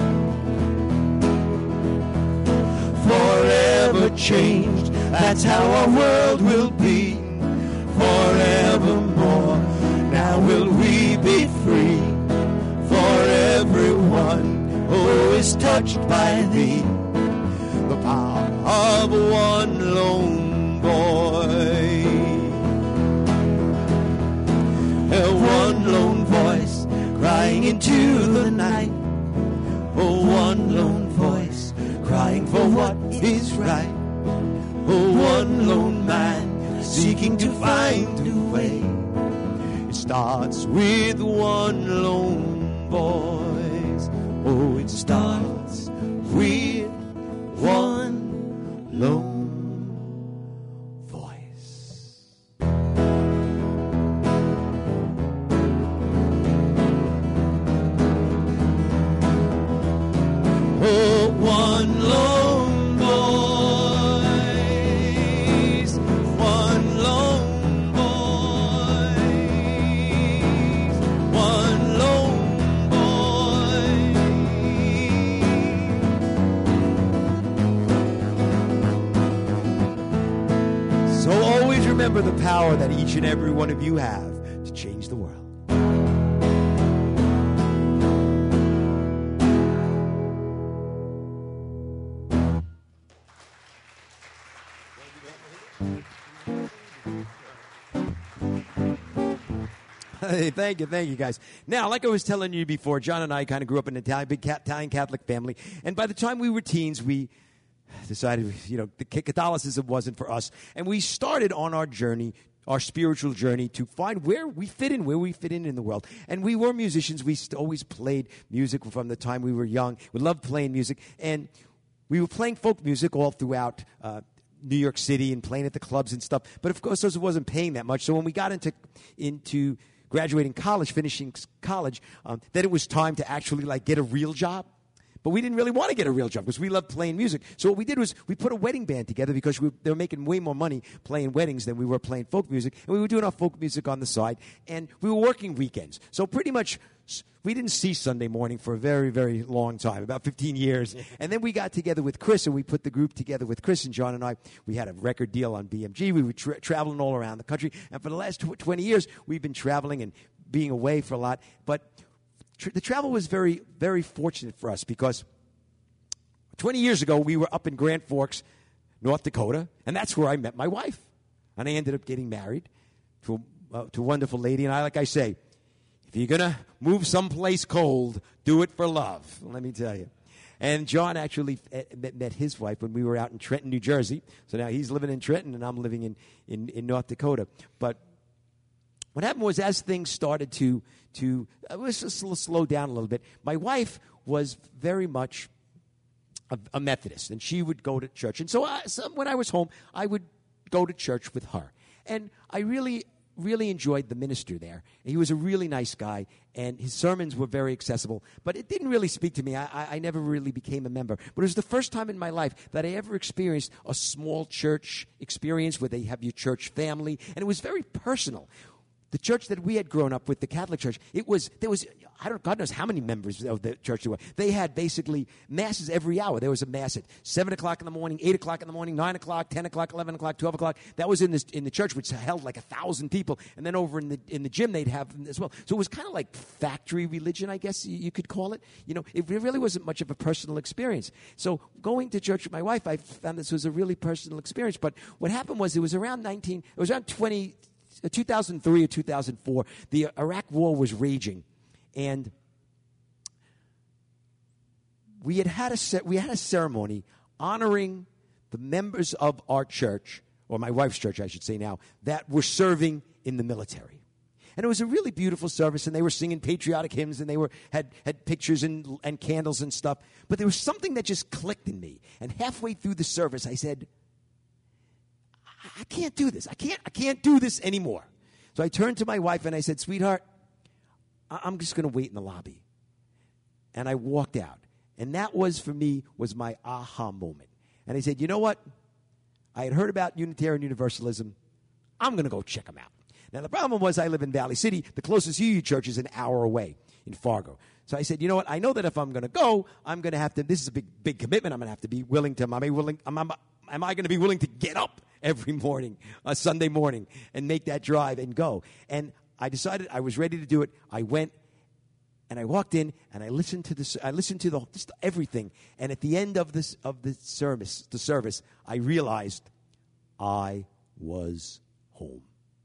Forever changed, that's how our world will be. Forevermore, now will we be free. For everyone who is touched by thee, the power of one lone boy. One lone voice crying into the night. Oh, one lone voice crying for what is right. Oh, one lone man seeking to find a way. It starts with one lone voice. Oh, it starts with one lone the power that each and every one of you have to change the world.
Hey, thank you, guys. Now, like I was telling you before, John and I kind of grew up in an big Italian Catholic family, and by the time we were teens, we decided, the Catholicism wasn't for us. And we started on our journey, our spiritual journey, to find where we fit in the world. And we were musicians. We always played music from the time we were young. We loved playing music. And we were playing folk music all throughout New York City and playing at the clubs and stuff. But, of course, it wasn't paying that much. So when we got into graduating college, finishing college, then it was time to actually, get a real job. But we didn't really want to get a real job because we loved playing music. So what we did was we put a wedding band together because they were making way more money playing weddings than we were playing folk music. And we were doing our folk music on the side. And we were working weekends. So pretty much we didn't see Sunday morning for a very, very long time, about 15 years. And then we got together with Chris, and we put the group together with Chris and John and I. We had a record deal on BMG. We were traveling all around the country. And for the last 20 years, we've been traveling and being away for a lot. But the travel was very, very fortunate for us because 20 years ago, we were up in Grand Forks, North Dakota, and that's where I met my wife. And I ended up getting married to a wonderful lady. And like I say, if you're going to move someplace cold, do it for love, let me tell you. And John actually met his wife when we were out in Trenton, New Jersey. So now he's living in Trenton, and I'm living in North Dakota. But what happened was, as things started to it was just slow down a little bit. My wife was very much a Methodist, and she would go to church. And so when I was home, I would go to church with her. And I really, really enjoyed the minister there. He was a really nice guy, and his sermons were very accessible. But it didn't really speak to me. I never really became a member. But it was the first time in my life that I ever experienced a small church experience where they have your church family, and it was very personal. The church that we had grown up with, the Catholic Church, there was God knows how many members of the church there were. They had basically masses every hour. There was a mass at 7 o'clock in the morning, 8 o'clock in the morning, 9 o'clock, 10 o'clock, 11 o'clock, 12 o'clock. That was in the church, which held like 1,000 people. And then over in the gym, they'd have them as well. So it was kind of like factory religion, I guess you could call it. It really wasn't much of a personal experience. So going to church with my wife, I found this was a really personal experience. But what happened was it was around 2003 or 2004, the Iraq War was raging, and we had a ceremony honoring the members of our church, or my wife's church, I should say now, that were serving in the military. And it was a really beautiful service, and they were singing patriotic hymns, and they had pictures and candles and stuff. But there was something that just clicked in me. And halfway through the service, I said, I can't do this. I can't do this anymore. So I turned to my wife and I said, sweetheart, I'm just going to wait in the lobby. And I walked out. And that was, for me, was my aha moment. And I said, you know what? I had heard about Unitarian Universalism. I'm going to go check them out. Now, the problem was I live in Valley City. The closest UU church is an hour away in Fargo. So I said, you know what? I know that if I'm going to go, I'm going to have to, this is a big commitment. I'm going to have to be willing to, am I going to be willing to get up every morning, Sunday morning, and make that drive and go? And I decided I was ready to do it. I went, and I walked in, and I listened to just everything. And at the end of the service, I realized I was home.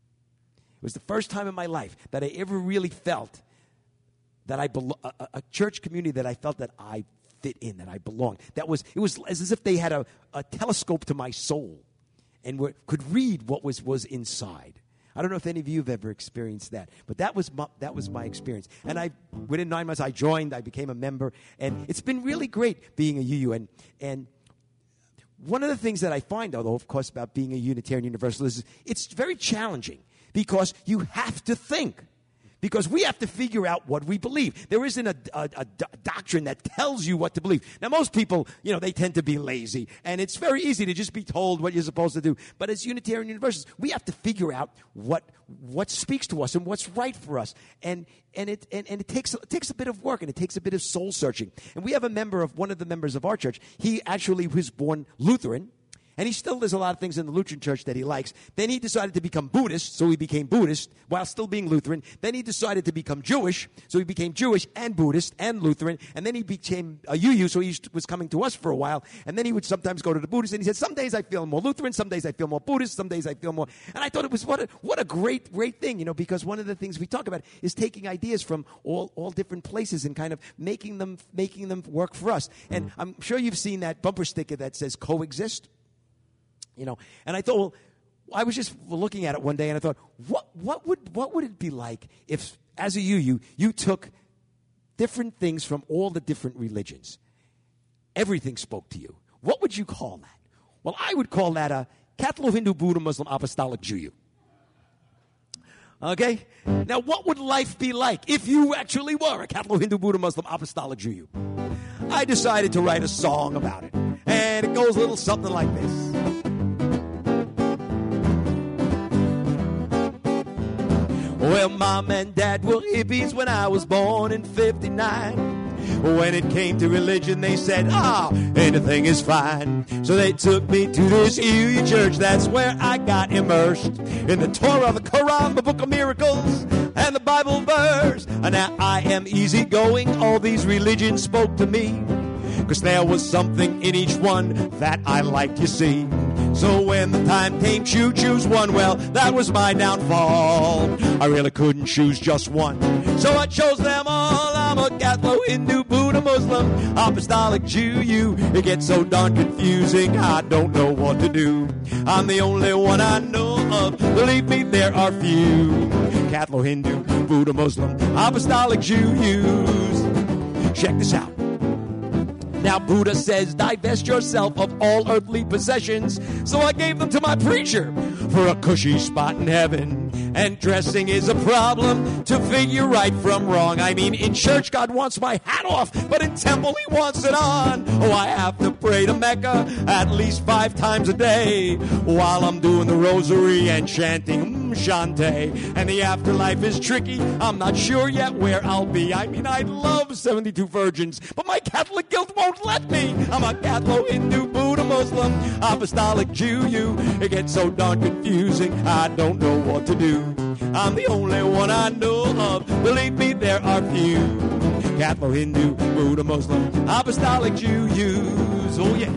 It was the first time in my life that I ever really felt that a church community that I felt that I fit in, that I belonged. It was as if they had a telescope to my soul and could read what was inside. I don't know if any of you have ever experienced that, but that was my experience. And within 9 months, I joined. I became a member, and it's been really great being a UU. And one of the things that I find, although of course about being a Unitarian Universalist, is it's very challenging because you have to think. Because we have to figure out what we believe. There isn't a doctrine that tells you what to believe. Now, most people, they tend to be lazy, and it's very easy to just be told what you're supposed to do. But as Unitarian Universalists, we have to figure out what speaks to us and what's right for us. And it takes a bit of work, and it takes a bit of soul searching. And we have one of the members of our church. He actually was born Lutheran. And he still does a lot of things in the Lutheran church that he likes. Then he decided to become Buddhist, so he became Buddhist while still being Lutheran. Then he decided to become Jewish, so he became Jewish and Buddhist and Lutheran. And then he became a UU, so he was coming to us for a while. And then he would sometimes go to the Buddhist. And he said, some days I feel more Lutheran, some days I feel more Buddhist, some days I feel more. And I thought it was what a great thing, because one of the things we talk about is taking ideas from all different places and kind of making them work for us. And I'm sure you've seen that bumper sticker that says coexist. And I thought, well, I was just looking at it one day, and I thought, what would it be like if, as a UU, you took different things from all the different religions? Everything spoke to you. What would you call that? Well, I would call that a Catholic, Hindu, Buddha, Muslim, Apostolic, Jew. Okay? Now, what would life be like if you actually were a Catholic, Hindu, Buddha, Muslim, Apostolic, Jew? I decided to write a song about it, and it goes a little something like this. Well, Mom and Dad were hippies when I was born in 59. When it came to religion, they said, anything is fine. So they took me to this UU church. That's where I got immersed in the Torah, the Quran, the Book of Miracles, and the Bible verse. And now I am easygoing. All these religions spoke to me, 'cause there was something in each one that I liked, you see. So when the time came to choose one, well, that was my downfall. I really couldn't choose just one, so I chose them all. I'm a Catholic, Hindu, Buddha, Muslim, Apostolic, Jew. It gets so darn confusing, I don't know what to do. I'm the only one I know of, believe me, there are few. Catholic, Hindu, Buddha, Muslim, Apostolic, Jews. Check this out. Now Buddha says, divest yourself of all earthly possessions. So I gave them to my preacher for a cushy spot in heaven. And dressing is a problem to figure right from wrong. I mean, in church, God wants my hat off, but in temple, he wants it on. Oh, I have to pray to Mecca at least 5 times a day while I'm doing the rosary and chanting Shante. And the afterlife is tricky. I'm not sure yet where I'll be. I mean, I'd love 72 virgins, but my Catholic guilt won't let me. I'm a Catholic, Hindu, Buddha, Muslim, Apostolic, Jew. It gets so darn confusing, I don't know what to do. I'm the only one I know of, believe me, there are few. Catholic, Hindu, Buddha, Muslim, Apostolic, Jews. Oh yeah.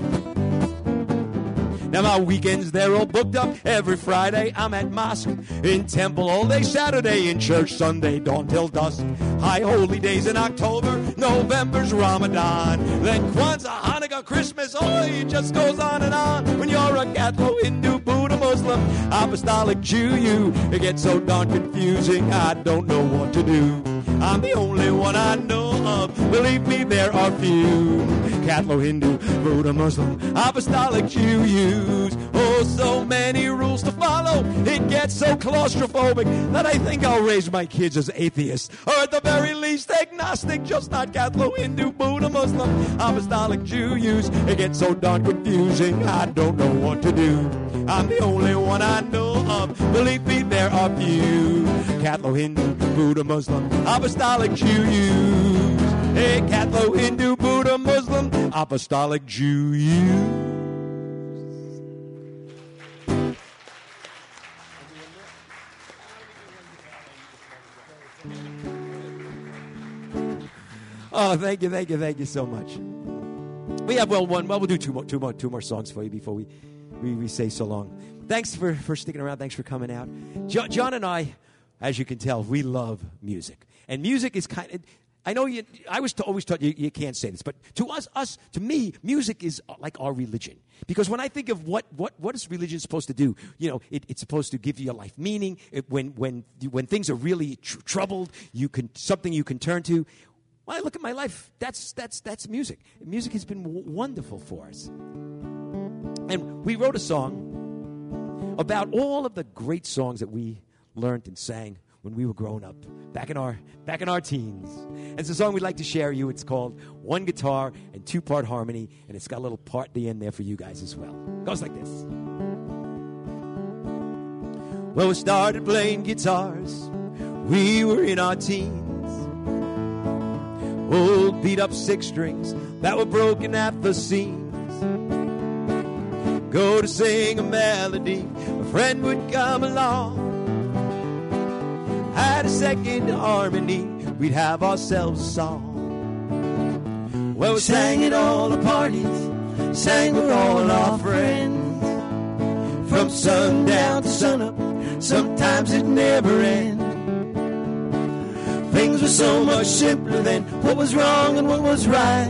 Now my weekends, they're all booked up. Every Friday I'm at mosque, in temple all day Saturday, in church Sunday, dawn till dusk. High holy days in October, November's Ramadan. Then Kwanzaa, Hanukkah, Christmas, oh, it just goes on and on. When you're a Catholic, Hindu, Buddha, Muslim,
apostolic Jew. It gets so darn confusing, I don't know what to do. I'm the only one I know of. Believe me, there are few. Catholic, Hindu, Buddha, Muslim, apostolic Jews. Oh, so many rules to follow. It gets so claustrophobic that I think I'll raise my kids as atheists, or at the very least agnostic, just not Catholic, Hindu, Buddha, Muslim, apostolic Jews. It gets so darn confusing, I don't know what to do. I'm the only one I know of. Believe me, there are few. Catholic, Hindu, Buddha, Muslim, apostolic Jews. Hey, Catholic, Hindu, Buddha, Muslim, apostolic Jews. Oh, thank you so much. We have we'll do two more songs for you before we say so long. Thanks for sticking around. Thanks for coming out. John and I, as you can tell, we love music, and music is kind of. I know you. I was always taught you can't say this, but to me, music is like our religion. Because when I think of what is religion supposed to do, it's supposed to give you your life meaning. When things are really troubled, something you can turn to. When I look at my life, that's music. Music has been wonderful for us. And we wrote a song about all of the great songs that we learned and sang when we were growing up, back in our teens. And it's a song we'd like to share you. It's called One Guitar and 2-Part Harmony, and it's got a little part at the end there for you guys as well. It goes like this. Well, we started playing guitars. We were in our teens. Old beat-up 6 strings that were broken at the seams. Go to sing a melody, a friend would come along. Had a second harmony, we'd have ourselves a song. Well, we sang at all the parties, sang with all our friends. From sundown to sunup, sometimes it never ends. Things were so much simpler then, what was wrong and what was right.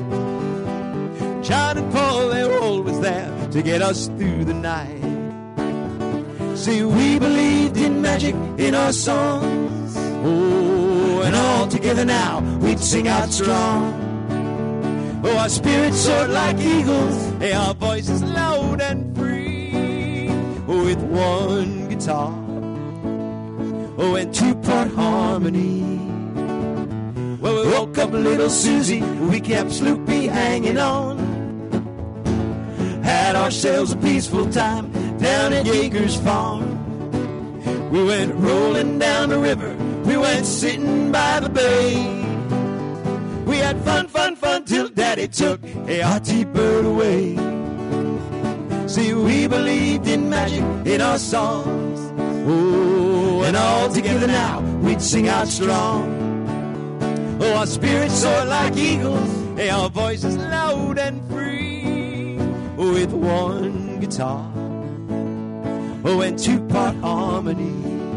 John and Paul, they were always there to get us through the night. See, we believed in magic in our songs. Oh, and all together now we'd sing out strong. Oh, our spirits soared like eagles, hey, our voices loud and free. Oh, with one guitar, oh, and 2-part harmony. Well, we woke up little Susie, we kept Sloopy hanging on. Had ourselves a peaceful time down at Yeager's farm. We went rolling down the river, we went sitting by the bay. We had fun till Daddy took our T-Bird away. See, we believed in magic in our songs. Oh, and all together now we'd sing out strong. Oh, our spirits soar like eagles, hey, our voices loud and free. Oh, with one guitar, oh, and 2-part harmony.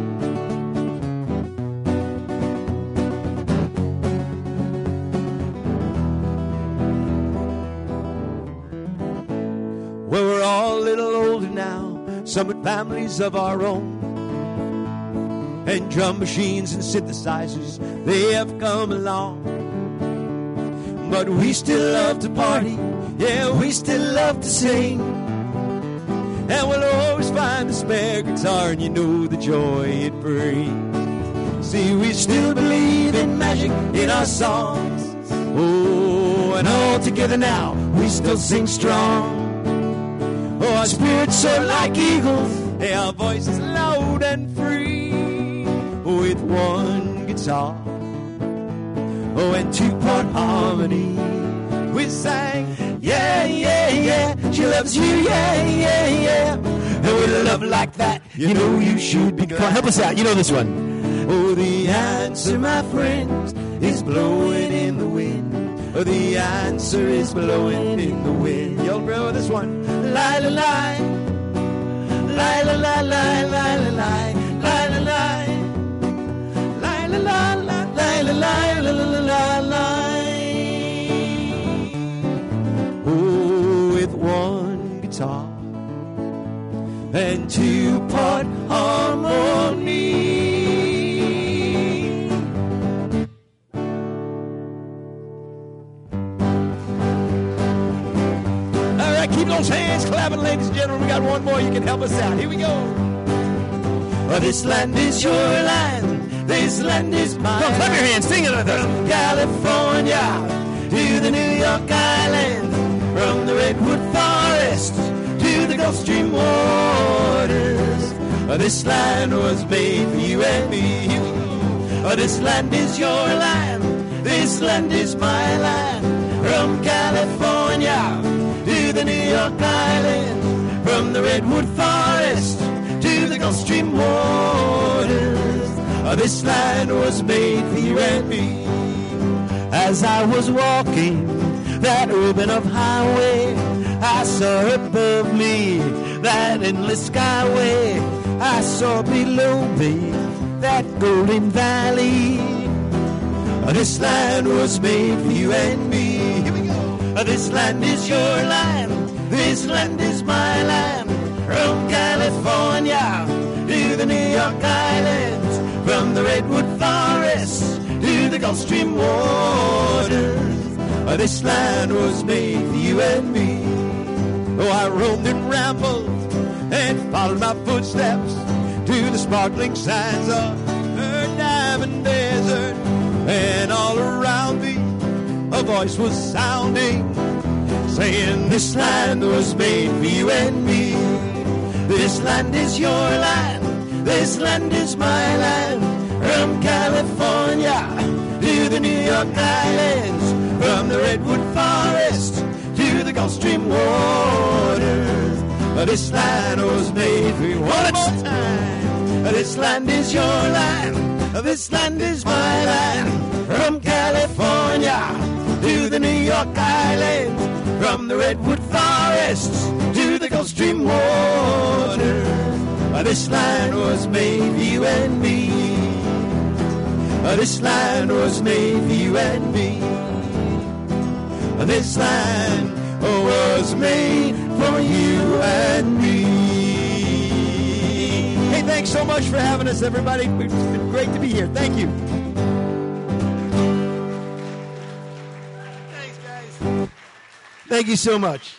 Well, we're all a little older now, some with families of our own. And drum machines and synthesizers, they have come along. But we still love to party, yeah, we still love to sing. And we'll always find a spare guitar, and you know the joy it brings. See, we still believe in magic in our songs. Oh, and all together now we still sing strong. Oh, our spirits soar like eagles, hey, our voices loud and free. With one guitar, oh, and 2-part harmony. We sang, yeah, yeah, yeah, she loves you, yeah, yeah, yeah. And with a love like that, you know you should be glad.
Come on, help us out. You know this one.
Oh, the answer, my friends, is blowing in the wind. Oh, the answer is blowing in the wind. You'll remember this one. La la la, la la la la la la la la la. La la la la la la la la la. Oh, with one guitar,
and two-part harmony. All right, keep those hands clapping, ladies and gentlemen. We got one more. You can help us out. Here we go. This land is your land. This land is mine. Come on, clap your hands. Sing it with us. From California to the New York Island, from the Redwood Forest to the Gulf Stream waters. This land was made for you and me. This land is your land. This land is my land. From California to the New York Island, from the Redwood Forest to the Gulf Stream waters. This land was made for you and me. As I was walking that ribbon of highway, I saw above me that endless skyway. I saw below me that golden valley. This land was made for you and me. Here we go. This land is your land. This land is my land. From California to the New York Islands, from the Redwood Forest to the Gulf Stream waters. This land was made for you and me. Oh, I roamed and rambled and followed my footsteps to the sparkling sands of her diamond desert. And all around me a voice was sounding, saying this land was made for you and me. This land is your land. This land is my land. From California to the New York Islands, from the Redwood Forest to the Gulf Stream waters. This land was made for you. One more time. This land is your land. This land is my land. From California to the New York Islands, from the Redwood Forest to the Gulf Stream waters. This land was made for you and me. This land was made for you and me. This land was made for you and me. Hey, thanks so much for having us, everybody. It's been great to be here. Thank you. Thanks, guys.
Thank you so much.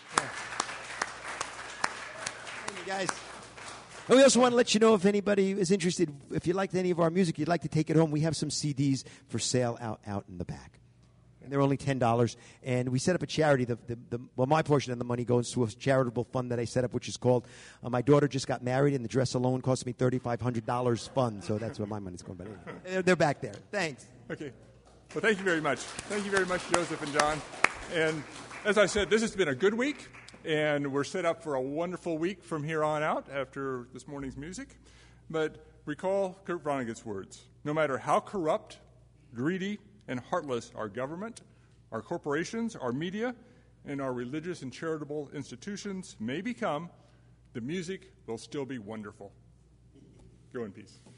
Thank you, guys. And we also want to let you know if anybody is interested, if you liked any of our music, you'd like to take it home, we have some CDs for sale out in the back. And they're only $10. And we set up a charity. Well, my portion of the money goes to a charitable fund that I set up, which is called My Daughter Just Got Married, and the dress alone cost me $3,500 fund. So that's where my money's going. But anyway, they're back there. Thanks.
Okay. Well, thank you very much. Thank you very much, Joseph and John. And as I said, this has been a good week. And we're set up for a wonderful week from here on out after this morning's music. But recall Kurt Vonnegut's words. No matter how corrupt, greedy, and heartless our government, our corporations, our media, and our religious and charitable institutions may become, the music will still be wonderful. Go in peace.